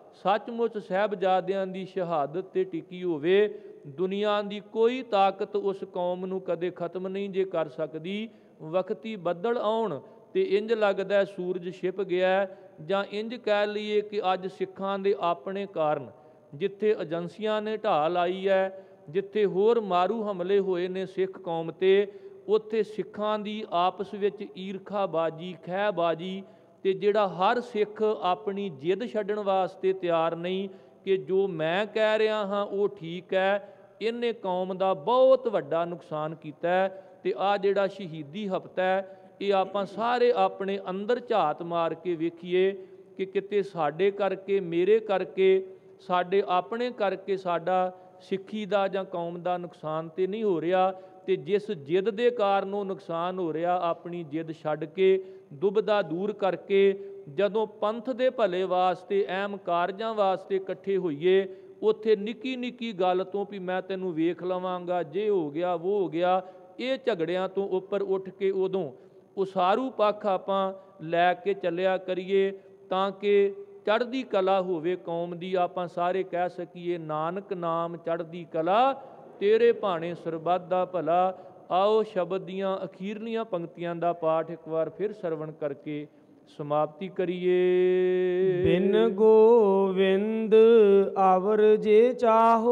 Speaker 2: ਸੱਚਮੁੱਚ ਸਾਹਿਬਜ਼ਾਦਿਆਂ ਦੀ ਸ਼ਹਾਦਤ ਤੇ ਟਿਕੀ ਹੋਵੇ। ਦੁਨੀਆ ਦੀ ਕੋਈ ਤਾਕਤ ਉਸ ਕੌਮ ਨੂੰ ਕਦੇ ਖਤਮ ਨਹੀਂ ਜੇ ਕਰ ਸਕਦੀ। ਵਕਤੀ ਬੱਦਲ ਆਉਣ ਤੇ ਇੰਜ ਲੱਗਦਾ ਸੂਰਜ ਛਿਪ ਗਿਆ, ਜਾਂ ਇੰਜ ਕਹਿ ਲਈਏ ਕਿ ਅੱਜ ਸਿੱਖਾਂ ਦੇ ਆਪਣੇ ਕਾਰਨ ਜਿੱਥੇ ਏਜੰਸੀਆਂ ਨੇ ਢਾਹ ਲਾਈ ਹੈ, ਜਿੱਥੇ ਹੋਰ ਮਾਰੂ ਹਮਲੇ ਹੋਏ ਨੇ ਸਿੱਖ ਕੌਮ ਤੇ, ਉੱਥੇ ਸਿੱਖਾਂ ਦੀ ਆਪਸ ਵਿੱਚ ਈਰਖਾਬਾਜੀ, ਖਹਿਬਾਜੀ, ਤੇ ਜਿਹੜਾ ਹਰ ਸਿੱਖ ਆਪਣੀ ਜਿੱਦ ਛੱਡਣ ਵਾਸਤੇ ਤਿਆਰ ਨਹੀਂ ਕਿ ਜੋ ਮੈਂ ਕਹਿ ਰਿਹਾ ਹਾਂ ਉਹ ਠੀਕ ਹੈ, ਇਹਨੇ ਕੌਮ ਦਾ ਬਹੁਤ ਵੱਡਾ ਨੁਕਸਾਨ ਕੀਤਾ ਹੈ। ਤੇ ਆ ਜਿਹੜਾ ਸ਼ਹੀਦੀ ਹਫ਼ਤਾ ਹੈ, ਇਹ ਆਪਾਂ ਸਾਰੇ ਆਪਣੇ ਅੰਦਰ ਝਾਤ ਮਾਰ ਕੇ ਵੇਖੀਏ ਕਿ ਕਿਤੇ ਸਾਡੇ ਕਰਕੇ, ਮੇਰੇ ਕਰਕੇ, ਸਾਡੇ ਆਪਣੇ ਕਰਕੇ ਸਾਡਾ ਸਿੱਖੀ ਦਾ ਜਾਂ ਕੌਮ ਦਾ ਨੁਕਸਾਨ ਤੇ ਨਹੀਂ ਹੋ ਰਿਹਾ। ਤੇ ਜਿਸ ਜਿੱਦ ਦੇ ਕਾਰਨ ਉਹ ਨੁਕਸਾਨ ਹੋ ਰਿਹਾ, ਆਪਣੀ ਜਿੱਦ ਛੱਡ ਕੇ, ਦੁਬਦਾ ਦੂਰ ਕਰਕੇ, ਜਦੋਂ ਪੰਥ ਦੇ ਭਲੇ ਵਾਸਤੇ, ਅਹਿਮ ਕਾਰਜਾਂ ਵਾਸਤੇ ਇਕੱਠੇ ਹੋਈਏ, ਉੱਥੇ ਨਿੱਕੀ ਨਿੱਕੀ ਗੱਲ ਤੋਂ ਵੀ ਮੈਂ ਤੈਨੂੰ ਵੇਖ ਲਵਾਂਗਾ, ਜੇ ਹੋ ਗਿਆ ਉਹ ਹੋ ਗਿਆ, ਇਹ ਝਗੜਿਆਂ ਤੋਂ ਉੱਪਰ ਉੱਠ ਕੇ ਉਦੋਂ ਉਸਾਰੂ ਪੱਖ ਆਪਾਂ ਲੈ ਕੇ ਚੱਲਿਆ ਕਰੀਏ, ਤਾਂ ਕਿ ਚੜ੍ਹਦੀ ਕਲਾ ਹੋਵੇ ਕੌਮ ਦੀ। ਆਪਾਂ ਸਾਰੇ ਕਹਿ ਸਕੀਏ, ਨਾਨਕ ਨਾਮ ਚੜ੍ਹਦੀ ਕਲਾ, ਤੇਰੇ ਭਾਣੇ ਸਰਬੱਤ ਦਾ ਭਲਾ। ਆਓ ਸ਼ਬਦ ਦੀਆਂ ਅਖੀਰਲੀਆਂ ਪੰਕਤੀਆਂ ਦਾ ਪਾਠ ਇੱਕ ਵਾਰ ਫਿਰ ਸਰਵਣ ਕਰਕੇ ਸਮਾਪਤੀ ਕਰੀਏ।
Speaker 1: ਬਿਨ ਗੋਵਿੰਦ ਅਵਰ ਜੇ ਚਾਹੋ,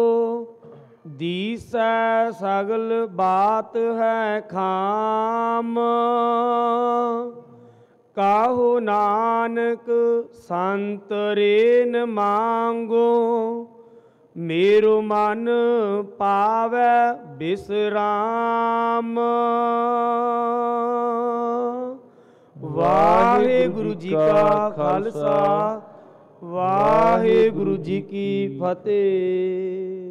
Speaker 1: ਦੀਸੈ ਸਗਲ ਬਾਤ ਹੈ ਖਾਮ। ਕਾਹੋ ਨਾਨਕ ਸੰਤ ਰੇਨ ਮਾਂਗੋ, ਮੇਰੋ ਮਨ ਪਾਵੈ ਬਿਸਰਾਮ। ਵਾਹਿਗੁਰੂ ਜੀ ਕਾ ਖਾਲਸਾ, ਵਾਹਿਗੁਰੂ ਜੀ ਕੀ ਫਤਿਹ।